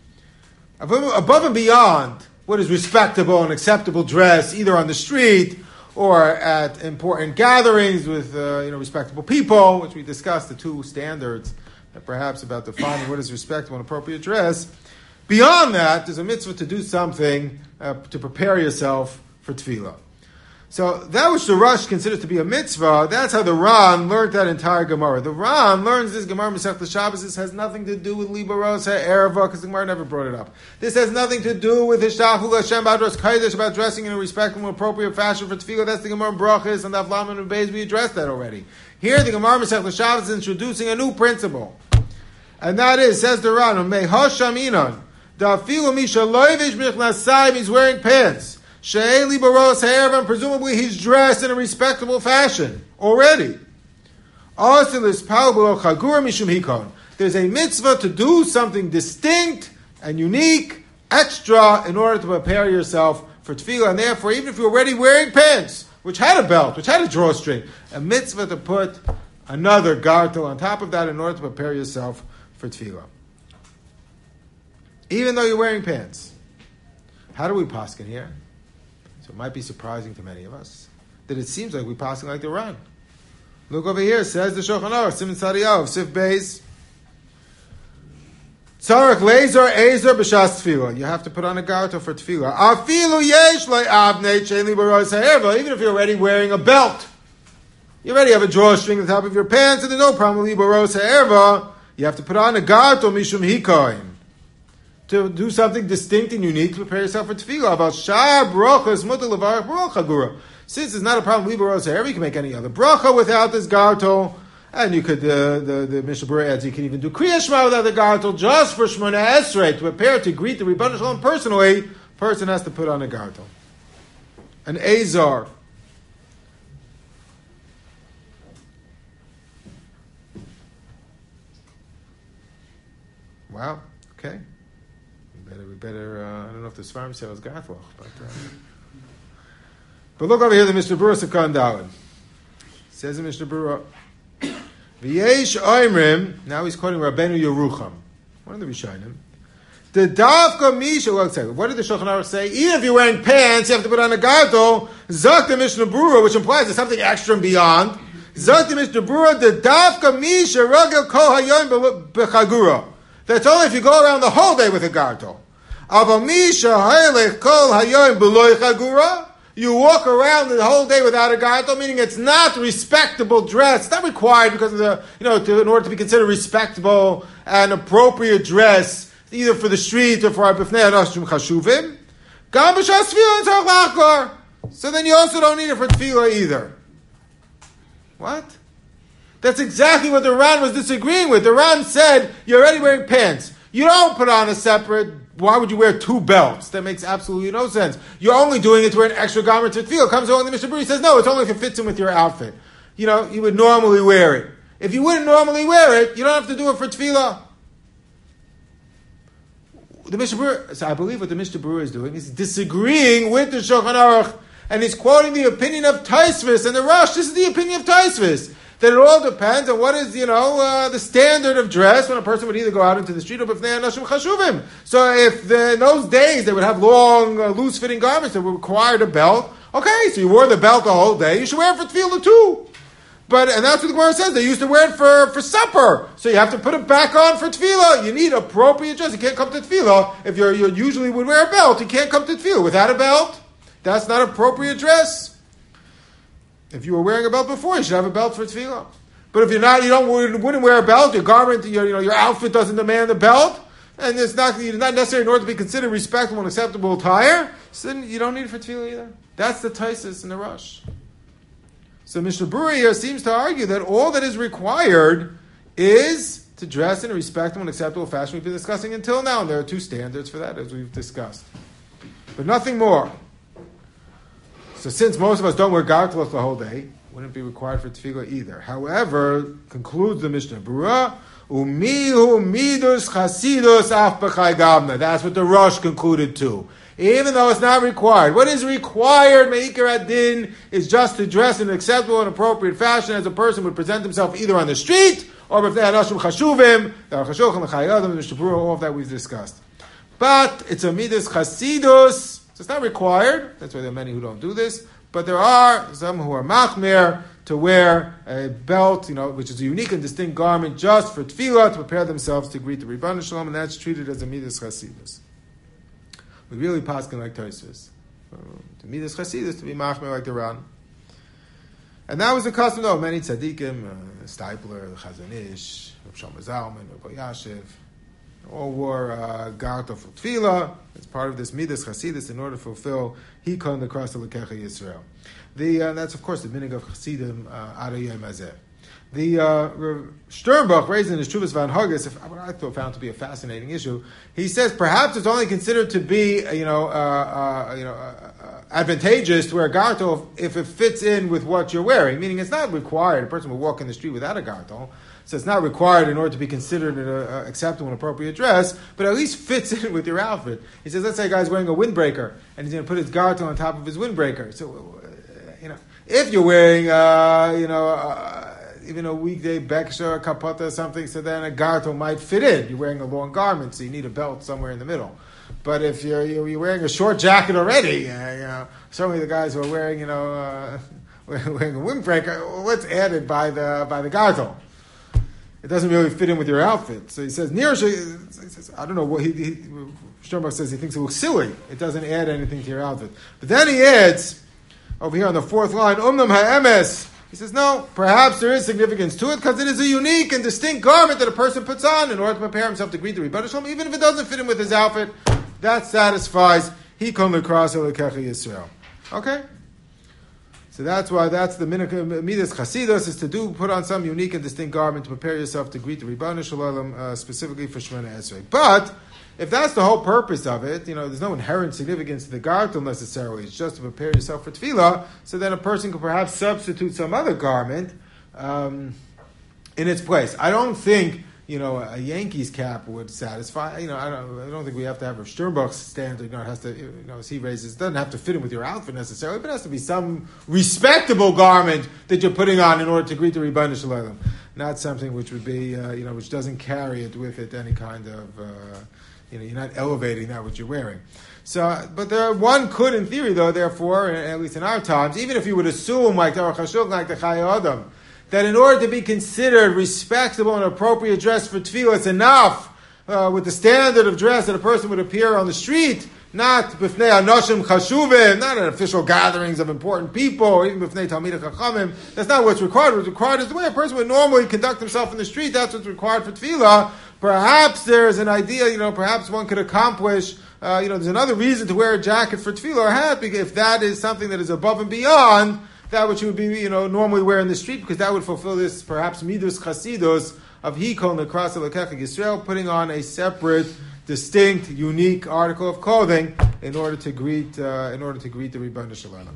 Above and beyond what is respectable and acceptable dress, either on the street or at important gatherings with uh, you know respectable people, which we discussed, the two standards and perhaps about defining what is respectable and appropriate dress. Beyond that, there's a mitzvah to do something uh, to prepare yourself for tefillah. So that which the Rosh considers to be a mitzvah, that's how the Ran learned that entire Gemara. The Ran learns this Gemara Masechta Shabbos. This has nothing to do with Libaros Ha'erva, because the Gemara never brought it up. This has nothing to do with Hishtachu Hashem Badros Kaidesh, about dressing in a respectable and appropriate fashion for tefillah. That's the Gemara Brachas and the Avlam and Beis. We addressed that already. Here, the Gemara Masechta Shabbos is introducing a new principle. And that is, says the Ran, Mehasham Inan, Da'afilu Misha Loivish Michnasayim, he's wearing pants. She'eli baros ha'erva, presumably he's dressed in a respectable fashion already. There's a mitzvah to do something distinct and unique, extra, in order to prepare yourself for tefillah. And therefore, even if you're already wearing pants, which had a belt, which had a drawstring, a mitzvah to put another gartel on top of that in order to prepare yourself for tefillah. Even though you're wearing pants. How do we paskin here? So it might be surprising to many of us that it seems like we passing like the Ran. Look over here, says the Shulchan Aruch, Simon Sadiyav, Sif Beis. Tzarech lezer ezer b'shas tefillah. You have to put on a garter for tefillah. Afilu yesh le'avnei she'li baros ha'erva. Even if you're already wearing a belt, you already have a drawstring on top of your pants, and there's no problem with baros ha'erva. You have to put on a garter mishum hikoim, to do something distinct and unique to prepare yourself for tefillah. About shar brachas mutar levarach bracha gura. Since it's not a problem, leave baros ha'erva, you can make any other bracha without this gartel. And you could, uh, the, the Mishnah Berurah adds, you can even do Kriya Shema without the gartel, just for Shmona Esrei, to prepare to greet the Ribbon Shalom personally, person has to put on a gartel. An Azar. Wow, okay. We better, we better, uh, I don't know if the Svarim said it was Gartloch, but, uh, but look over here, the Mishnah Berurah Sekan Dalin. Says the Mishnah Berurah, V'yesh oimrim, now he's quoting Rabbeinu Yerucham, one of the Rishonim. The Davka Misha, well, what did the Shulchan Aruch say? Even if you're wearing pants, you have to put on a gartel. Zak the Mishnah Berurah, which implies there's something extra and beyond. Zak the Mishnah Berurah, the Davka Misha Ragel Kol Hayom B'chagura. That's only if you go around the whole day with a gartel. Ava Misha Haylech Kol Hayom B'loy Chagura. You walk around the whole day without a gartel, meaning it's not respectable dress. It's not required because of the, you know, to, in order to be considered respectable and appropriate dress, either for the street or for our b'fnei anoshim chashuvim. Gam b'shas tefillah tzarich lachkor. So then you also don't need it for tefillah either. What? That's exactly what the Ran was disagreeing with. The Ran said, you're already wearing pants. You don't put on a separate. Why would you wear two belts? That makes absolutely no sense. You're only doing it to wear an extra garment to tefillah. Comes along the Mishnah Berurah, says, no, it's only if it fits in with your outfit. You know, you would normally wear it. If you wouldn't normally wear it, you don't have to do it for tefillah. The Mishnah Berurah, so I believe what the Mishnah Berurah is doing is disagreeing with the Shulchan Aruch, and he's quoting the opinion of Taisvis and the Rosh. This is the opinion of Taisvis. That it all depends on what is, you know, uh, the standard of dress when a person would either go out into the street or b'fnei anoshim chashuvim. So if the, in those days they would have long, uh, loose-fitting garments that would require a belt, okay, so you wore the belt the whole day, you should wear it for tefillah too. But, and that's what the Gemara says, they used to wear it for, for supper, so you have to put it back on for tefillah. You need appropriate dress. You can't come to tefillah. If you're, you usually would wear a belt, you can't come to tefillah without a belt. That's not appropriate dress. If you were wearing a belt before, you should have a belt for tefillah. But if you're not, you don't wouldn't wear a belt. Your garment, your, you know, your outfit doesn't demand a belt, and it's not it's not necessary in order to be considered respectable and acceptable attire. So then you don't need it for tefillah either. That's the Taisus and the Rush. So Mishnah Berurah here seems to argue that all that is required is to dress in a respectable and acceptable fashion. We've been discussing until now, and there are two standards for that, as we've discussed, but nothing more. So since most of us don't wear gartelos the whole day, wouldn't be required for tefillah either. However, concludes the Mishnah Berurah, umihu midus chasidus af b'chai gavna. That's what the Rosh concluded too. Even though it's not required. What is required, me'ikar ad-din, is just to dress in an acceptable and appropriate fashion as a person would present himself either on the street or b'fnei anoshim chashuvim, the Chashulchan, the Chayei Adam, the Mishnah Berurah, all of that we've discussed. But it's a midus chasidus. So it's not required. That's why there are many who don't do this. But there are some who are machmir to wear a belt, you know, which is a unique and distinct garment just for tefillah, to prepare themselves to greet the Ribbon Shalom, and that's treated as a midas chasidus. We really paskin like Tosfos. To midas chasidus, to be machmer like the Ran. And that was the custom, though, of many tzaddikim, uh, Stipler, Chazon Ish, Rav Shlomo Zalman, Rav Yashiv, all wore uh, garter for tefillah. It's part of this midas chasidus in order to fulfill hikon the cross of Lekecha Yisrael. The uh, that's of course the minig of Chassidim Ada Yom Hazeh. The uh, Sternbach raised in his Chuvas Van Haggis, what I thought found to be a fascinating issue. He says perhaps it's only considered to be, you know, uh, uh, you know, uh, uh, advantageous to wear a gartel if it fits in with what you're wearing. Meaning, it's not required. A person will walk in the street without a gartel, so it's not required in order to be considered an uh, acceptable and appropriate dress. But at least fits in with your outfit. He says, let's say a guy's wearing a windbreaker and he's going to put his gartel on top of his windbreaker. So, uh, you know, if you're wearing, uh, you know. Uh, even a weekday beksha, kapata or something, so then a gartel might fit in. You're wearing a long garment, so you need a belt somewhere in the middle. But if you're you're wearing a short jacket already, uh, you know, certainly the guys who are wearing, you know, uh, wearing a windbreaker, what's added by the by the gartel? It doesn't really fit in with your outfit. So he says, near, he says, I don't know what he, he Sternbach says he thinks it looks silly. It doesn't add anything to your outfit. But then he adds over here on the fourth line, umnam ha'emes. He says, no, perhaps there is significance to it because it is a unique and distinct garment that a person puts on in order to prepare himself to greet the Ribbon Shalom. Even if it doesn't fit in with his outfit, that satisfies he kon l'kras Elokecha Yisrael. Okay? So that's why that's the midas chasidus, is to do, put on some unique and distinct garment to prepare yourself to greet the Ribbon Shalom, uh, specifically for Shemona Esrei. But if that's the whole purpose of it, you know, there's no inherent significance to the gartel necessarily. It's just to prepare yourself for tefillah. So then a person could perhaps substitute some other garment um, in its place. I don't think, you know, a Yankees cap would satisfy. You know, I don't. I don't think we have to have a Sternbach's standard. You know, it has to. You know, as he raises, it doesn't have to fit in with your outfit necessarily, but it has to be some respectable garment that you're putting on in order to greet the Ribbon Shalom. Not something which would be, uh, you know, which doesn't carry it with it any kind of. Uh, You know, you're not elevating that what you're wearing. So, but there, one could, in theory, though, therefore, at least in our times, even if you would assume, like the Aruch HaShulchan, like the Chayei Adam, that in order to be considered respectable and appropriate dress for tefillah, it's enough uh, with the standard of dress that a person would appear on the street, not b'fnei anoshim chashuvim, not at official gatherings of important people, or even b'fnei talmidei chachamim. That's not what's required. What's required is the way a person would normally conduct himself in the street. That's what's required for tefillah. Perhaps there's an idea, you know, perhaps one could accomplish, uh, you know, there's another reason to wear a jacket for tefillah or hat, because if that is something that is above and beyond that which you would be, you know, normally wear in the street, because that would fulfill this, perhaps, midus chasidus of hikon l'kras Elokecha Yisrael, putting on a separate, distinct, unique article of clothing in order to greet, uh, in order to greet the Ribbon Shalom.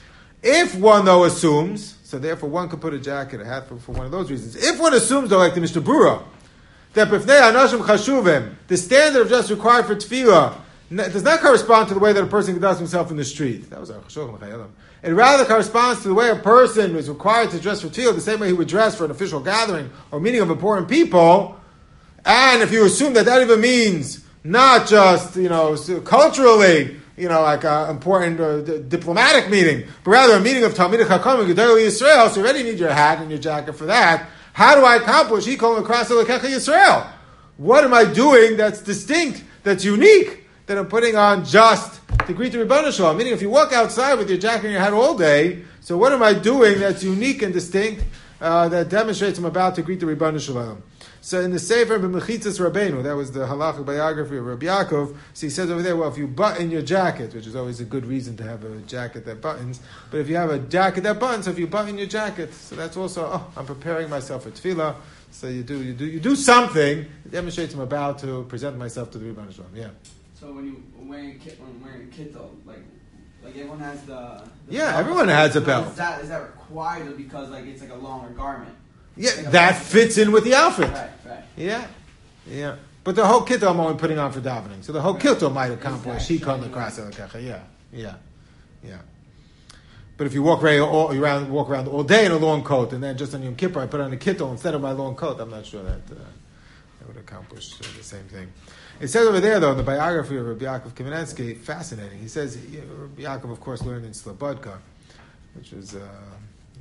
If one, though, assumes, so therefore one could put a jacket, a hat for, for one of those reasons. If one assumes, though, like the Mishnah Berurah, that b'fnei anoshim chashuvim, the standard of dress required for tefillah, does not correspond to the way that a person conducts himself in the street. That was Aruch HaShulchan. It rather corresponds to the way a person is required to dress for tefillah, the same way he would dress for an official gathering or meeting of important people. And if you assume that that even means not just, you know, culturally, you know, like an important uh, d- diplomatic meeting, but rather a meeting of Talmidei Chachamim, Gedolei Yisrael, so you already need your hat and your jacket for that. How do I accomplish hikon l'kras Elokecha Yisrael? What am I doing that's distinct, that's unique, that I'm putting on just to greet the Ribbon Shalom? Meaning, if you walk outside with your jacket and your hat all day, so what am I doing that's unique and distinct, uh, that demonstrates I'm about to greet the Ribbon Shalom? So in the Sefer B'Mechitzas Rabbeinu, that was the halachic biography of Rabbi Yaakov, so he says over there, well, if you button your jacket, which is always a good reason to have a jacket that buttons, but if you have a jacket that buttons, so if you button your jacket, so that's also, oh, I'm preparing myself for tefillah, so you do, you do, you do something that demonstrates I'm about to present myself to the Ribbon Shalom. Yeah. So when you wearing a kit, when wearing a kittel, like, like everyone has the, the yeah, belt. everyone has a belt. Is that is that required because like it's like a longer garment? Yeah, like that fits in with the outfit. Right, right. Yeah, yeah. But the whole kittel I'm only putting on for davening, so the whole Right. kittel might accomplish hikon Exactly. l'kras Elokecha. Yeah, yeah, yeah. But if you walk around, all, around, walk around all day in a long coat, and then just on Yom Kippur I put on a kittel instead of my long coat, I'm not sure that uh, that would accomplish uh, the same thing. It says over there, though, in the biography of Rabbi Yaakov Kamenetsky, fascinating. He says, you know, Rabbi Yaakov, of course, learned in Slobodka, which was uh,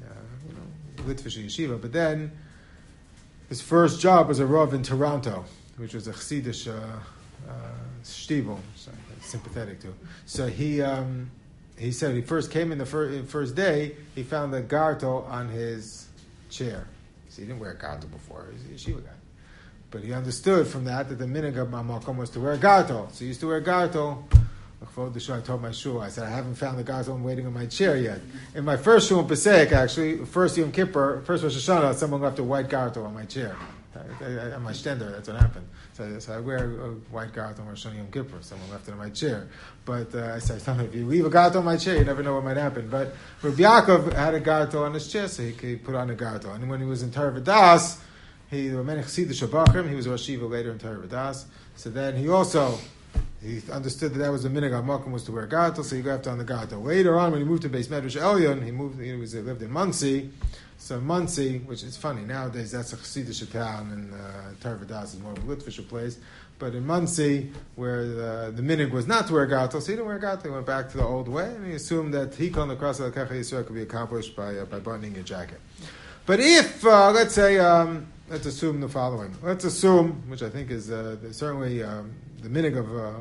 you know, Litvish yeshiva. But then his first job was a rav in Toronto, which was a Chassidish uh, uh, shtivel, so sympathetic to. So he um, he said when he first came in the fir- first day, he found a gartel on his chair. So he didn't wear a gartel before; he was a yeshiva guy. But he understood from that that the minhag of Makom was to wear a gartel. So he used to wear a gartel. I told my shul, I said, I haven't found the gartel. I'm waiting on my chair yet. In my first shul in Pesach, actually, first Yom Kippur, first Rosh Hashanah, someone left a white gartel on my chair. On my stender, that's what happened. So, so I wear a white gartel on Rosh Hashanah Yom Kippur. Someone left it on my chair. But uh, I said, if you leave a gartel on my chair, you never know what might happen. But Rabbi Yaakov had a gartel on his chair, so he could put on a gartel. And when he was in Torah V'das, he was a Rosh Yeshiva later in Torah V'das. So then he also he understood that that was the minhag HaMakom was to wear gartel, so he left on the gartel. Later on, when he moved to Beis Medrash Elyon, he moved. He was he lived in Muncie. So Muncie, which is funny nowadays, that's a Chassidish town, and uh, Torah V'das is more of a Litvish place. But in Muncie, where the, the minhag was not to wear gartel, so he didn't wear gartel. He went back to the old way, and he assumed that Hikon L'Kras L'Kecha Yisrael could be accomplished by uh, by buttoning your jacket. But if uh, let's say. Um, Let's assume the following. Let's assume, which I think is uh, certainly um, the minhag of uh,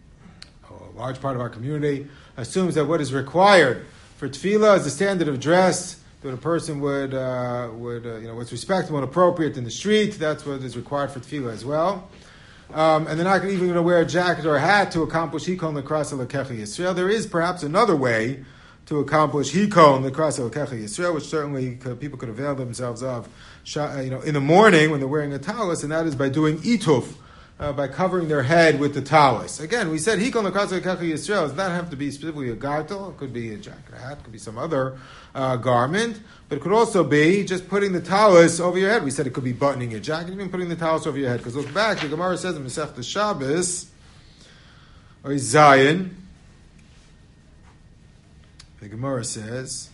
a large part of our community, assumes that what is required for tefillah is the standard of dress that a person would, uh, would uh, you know, what's respectable and appropriate in the street. That's what is required for tefillah as well. Um, and they're not even going to wear a jacket or a hat to accomplish Hikon L'Kras L'Kecha Yisrael. There is perhaps another way to accomplish Hikon L'Kras L'Kecha Yisrael, which certainly could, people could avail themselves of, you know, in the morning when they're wearing a talus, and that is by doing ituf, uh, by covering their head with the talus. Again, we said Hikon L'Kras L'Kecha Yisrael does not have to be specifically a gartel. It could be a jacket, a hat, it could be some other uh, garment, but it could also be just putting the talus over your head. We said it could be buttoning your jacket, even putting the talus over your head. Because look back, the Gemara says in Masechta Shabbos, or Zion, the Gemara says,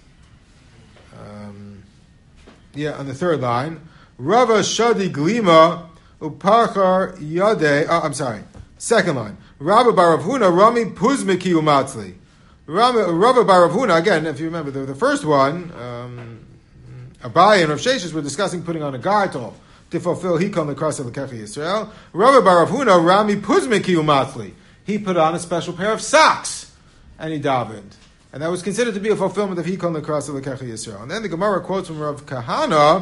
um, yeah, on the third line, Rava Shadi Glima Upachar Yade. Oh, I'm sorry. Second line, Rabba Barav Huna Rami Puzmiki Umatzli. Rava Barav Huna. Again, if you remember the, the first one, um, Abai and Rav Sheshes were discussing putting on a gartel to fulfill Hikon L'Kras L'Kecha Yisrael. Rava Barav Huna Rami Puzmiki Umatzli. He put on a special pair of socks and he davened. And that was considered to be a fulfillment of Hikon L'Kras L'Kecha Yisrael. And then the Gemara quotes from Rav Kahana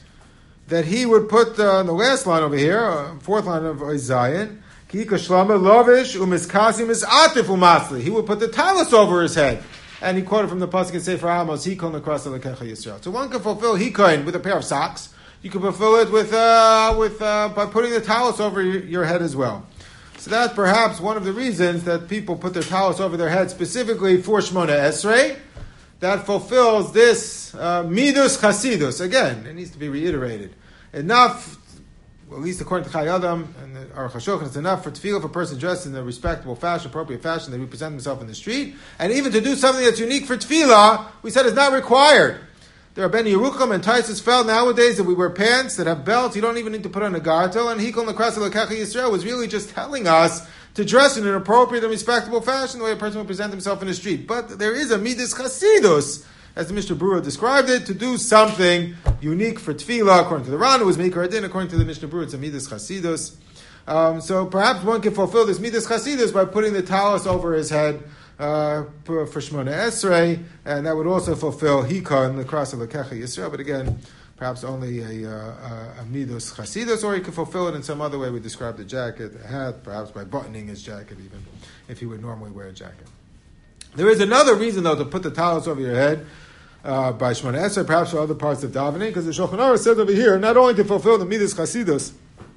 that he would put uh, the last line over here, uh, fourth line of Isaiah, Ki kashlama lovish umiskasim is atif umasli. He would put the talus over his head. And he quoted from the pasuk in Sefer Amos, Hikon L'Kras L'Kecha Yisrael. So one can fulfill Hikon with a pair of socks. You can fulfill it with uh, with uh, by putting the talus over your, your head as well. So that's perhaps one of the reasons that people put their talus over their head specifically for Shmona Esrei. That fulfills this uh, midus chasidus. Again, it needs to be reiterated. Enough, well, at least according to Chai Adam and the Aruch HaShulchan, it's enough for tefillah if a person dressed in a respectable fashion, appropriate fashion, they represent themselves in the street. And even to do something that's unique for tefillah, we said is not required. There are Ben Yerucham and Taisus felt nowadays that we wear pants that have belts. You don't even need to put on a gartel. And Hikon L'Kras L'Kecha Yisrael was really just telling us to dress in an appropriate and respectable fashion, the way a person would present himself in the street. But there is a midas chasidus, as the Mishnah Berurah described it, to do something unique for tefillah. According to the Ran, it was Meikar Adin. According to the Mishnah Berurah, it's a midas chasidus. Um, so perhaps one can fulfill this midas chasidus by putting the talus over his head uh, for Shmona Esrei, and that would also fulfill Hikon L'Kras L'Kecha Yisrael. But again, perhaps only a, a, a midas chasidus, or he could fulfill it in some other way. We described the jacket, the hat, perhaps by buttoning his jacket, even if he would normally wear a jacket. There is another reason, though, to put the talus over your head uh, by Shmona Esrei, perhaps for other parts of davening, because the Shulchan Aruch says over here, not only to fulfill the midas chasidus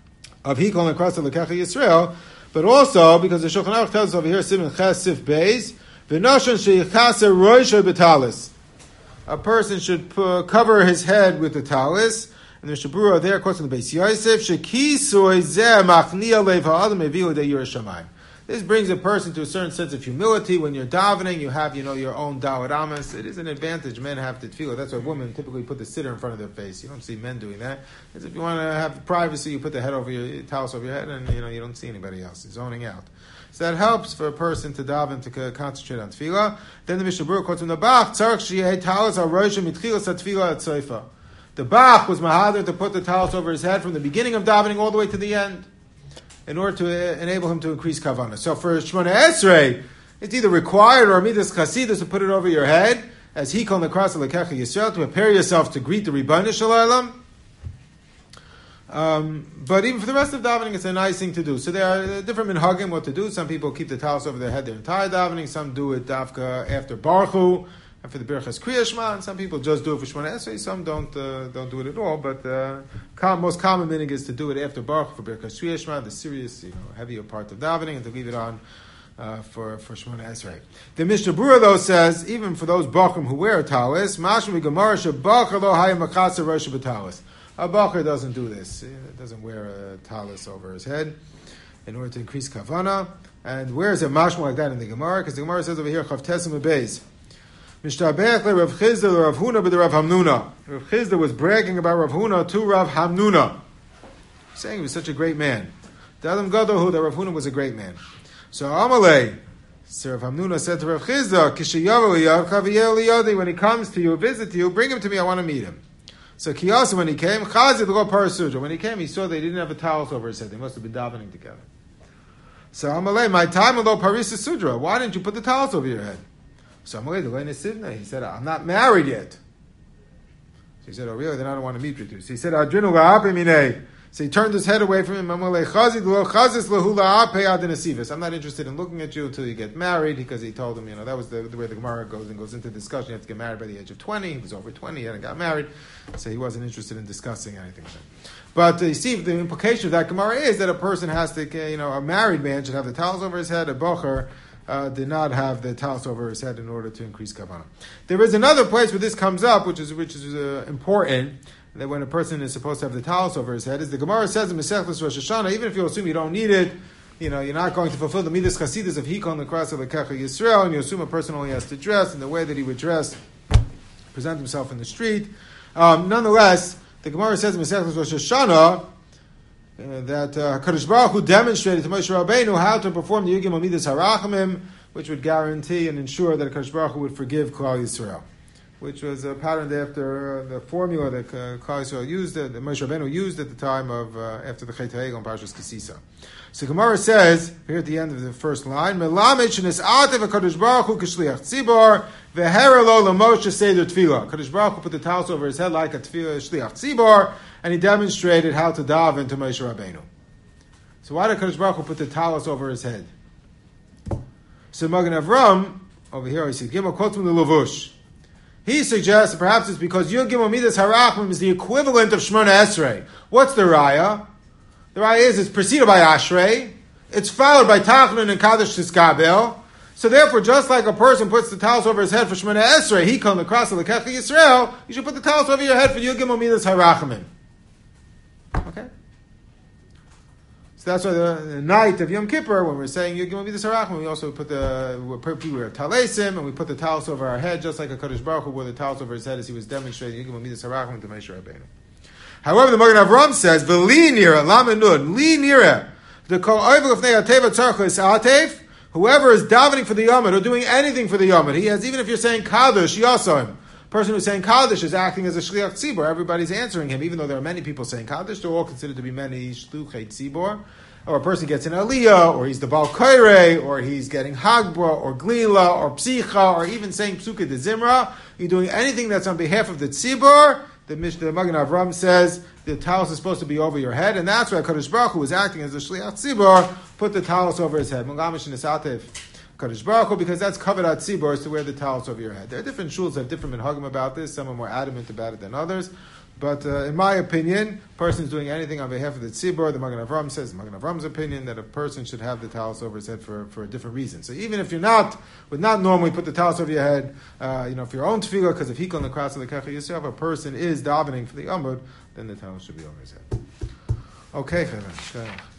of Hikon L'Kras L'Kecha Yisrael, but also because the Shulchan Aruch tells us over here, Siman Ches Sif Beis, V'noshon sheyichaser roisho b'talis. A person should put, cover his head with the talis. And the Mishnah Berurah there quotes from the Beis Yosef, Shekisoy zeh machniya leiv ha'adam evilu de yirah shamayim. This brings a person to a certain sense of humility. When you're davening, you have, you know, your own Daled Amos. It is an advantage men have to tefillah. That's why women typically put the sitter in front of their face. You don't see men doing that. Because if you want to have privacy, you put the head over your talus over your head, and you know you don't see anybody else. You're zoning out. So that helps for a person to daven to concentrate on tefillah. Then the Mishnah Berurah quotes from the Bach, Tzarech sheyeh talis al rosheh mitchilas hatefillah atzoifa. The Bach was mahadr to put the talis over his head from the beginning of davening all the way to the end, in order to enable him to increase kavanah. So for Shemona Esrei, it's either required or midas chasidus to put it over your head, as he called the cross of Lekecha Yisrael, to prepare yourself to greet the Ribono Shel Olam. Um, but even for the rest of davening, it's a nice thing to do. So there are different minhagim what to do. Some people keep the talis over their head their entire davening. Some do it dafka after Baruch and for the Birchas Kriya Shema, and some people just do it for Shemona Esrei. Some don't uh, don't do it at all. But uh, com- most common minhag is to do it after Baruch for Birchas Kriya Shema, the serious, you know, heavier part of davening, and to leave it on uh, for for Shemona Esrei. The Mishnah Berurah though says even for those bachrim who wear a talis, mashma gemara shebacher lo hayim machasa rosh b'talis. A bacher doesn't do this. He doesn't wear a talis over his head in order to increase kavanah. And where is it mashma like that in the Gemara? Because the Gemara says over here, Chavtesim Abeis. Mishtabech le Rav Chizda le Rav Huna b'de Rav Hamnuna. Rav Chizda was bragging about Rav Huna to Rav Hamnuna, saying he was such a great man. The Adam Gadohu that Rav Huna was a great man. So Amalei, so Rav Hamnuna said to Rav Chizda, Kishayav liyavcha v'yel liyadi, when he comes to you, visit you, bring him to me, I want to meet him. So Kiyasa, when he came, Chazid lo parasudra. When he came, he saw they didn't have a towel over his head. They must have been davening together. So Amalei, my time lo parisa sudra. Why didn't you put the towels over your head? So Amalei, the Lena Sidna. He said, I'm not married yet. So he said, oh really? Then I don't want to meet with you. So he said, Adrinu la'ape minei. So he turned his head away from him. I'm not interested in looking at you until you get married, because he told him, you know, that was the, the way the Gemara goes and goes into discussion. You have to get married by the age of twenty. He was over twenty, he hadn't got married, so he wasn't interested in discussing anything with him. But uh, you see, the implication of that Gemara is that a person has to, you know, a married man should have the towels over his head. A bocher uh, did not have the towels over his head in order to increase kavanah. There is another place where this comes up, which is which is uh, important. That when a person is supposed to have the talis over his head, is the Gemara says in Masechtas Rosh Hashanah, even if you assume you don't need it, you know, you're not going to fulfill the midas chasidus of Hikon the cross of Lekecha Yisrael, and you assume a person only has to dress in the way that he would dress, present himself in the street. Um, nonetheless, the Gemara says in Masechtas Rosh Hashanah uh, that uh, Kadosh Baruch Hu demonstrated to Moshe Rabbeinu how to perform the Yugim Midas Harachamim, which would guarantee and ensure that Kadosh Baruch Hu would forgive Klal Yisrael, which was uh, patterned after uh, the formula that uh, Klal Yisrael used, uh, that Moshe Rabbeinu used at the time of, uh, after the Chet HaEgel on Parshas Kisisa. So Gemara says, here at the end of the first line, Melamed shenis'atev HaKadosh Baruch Hu k'shliach tzibor, v'hera lo l'moshe seder tefillah. Kadosh Baruch Hu put the towels over his head like a tefillah, shliach tzibor, and he demonstrated how to daven to Moshe Rabbeinu. So why did Kadosh Baruch Hu put the towels over his head? So Magen Avram, over here, he said, Gimel quotes from the Levush. He suggests perhaps it's because Yud Gimel Midas Harachim is the equivalent of Shemona Esrei. What's the raya? The raya is it's preceded by Ashrei, it's followed by Tachnun and Kaddish Tiskabel. So therefore, just like a person puts the towels over his head for Shemona Esrei, he called the cross of the Lekecha Yisrael, you should put the towels over your head for Yud Gimel Midas Harachim. Okay? So that's why the, the night of Yom Kippur, when we're saying Yud Gimel Midas Harachim, we also put the we wear talesim and we put the towels over our head, just like a Kadosh Baruch Hu wore the towels over his head as he was demonstrating Yud Gimel Midas Harachim to Moshe Rabbeinu. However, the Magen Avram says, "V'li nira lamenud li nira the kol oivel lefnei ateva tzarchos atev." Whoever is davening for the Yomid or doing anything for the Yomid, he has, even if you're saying Kaddish, Yasim, person who's saying Kaddish is acting as a Shliach Tzibor. Everybody's answering him, even though there are many people saying Kaddish. They're all considered to be many Shluchei Tzibor. Or a person gets an Aliyah, or he's the Baal Koirei, or he's getting Hagbra, or Glila, or Psicha, or even saying Psuka de Zimra. You're doing anything that's on behalf of the Tzibor. The Mishnah Magen Avram says the towels is supposed to be over your head, and that's why Kadosh Baruch Hu was acting as a Shliach Tzibor, put the towels over his head. Mungamish Nesatev Kadosh Baruch Hu, because that's covered at Tzibor, is to wear the towels over your head. There are different shuls that have different minhagim about this. Some are more adamant about it than others. But uh, in my opinion, a person is doing anything on behalf of the tzibur. The Magen Avram says, Magen Avram's opinion, that a person should have the towels over his head for, for a different reason. So even if you're not, would not normally put the towels over your head, uh, you know, for your own tefillah, because if he on the cross of the Lekecha Yisrael, if a person is davening for the Amud, then the towel should be over his head. Okay,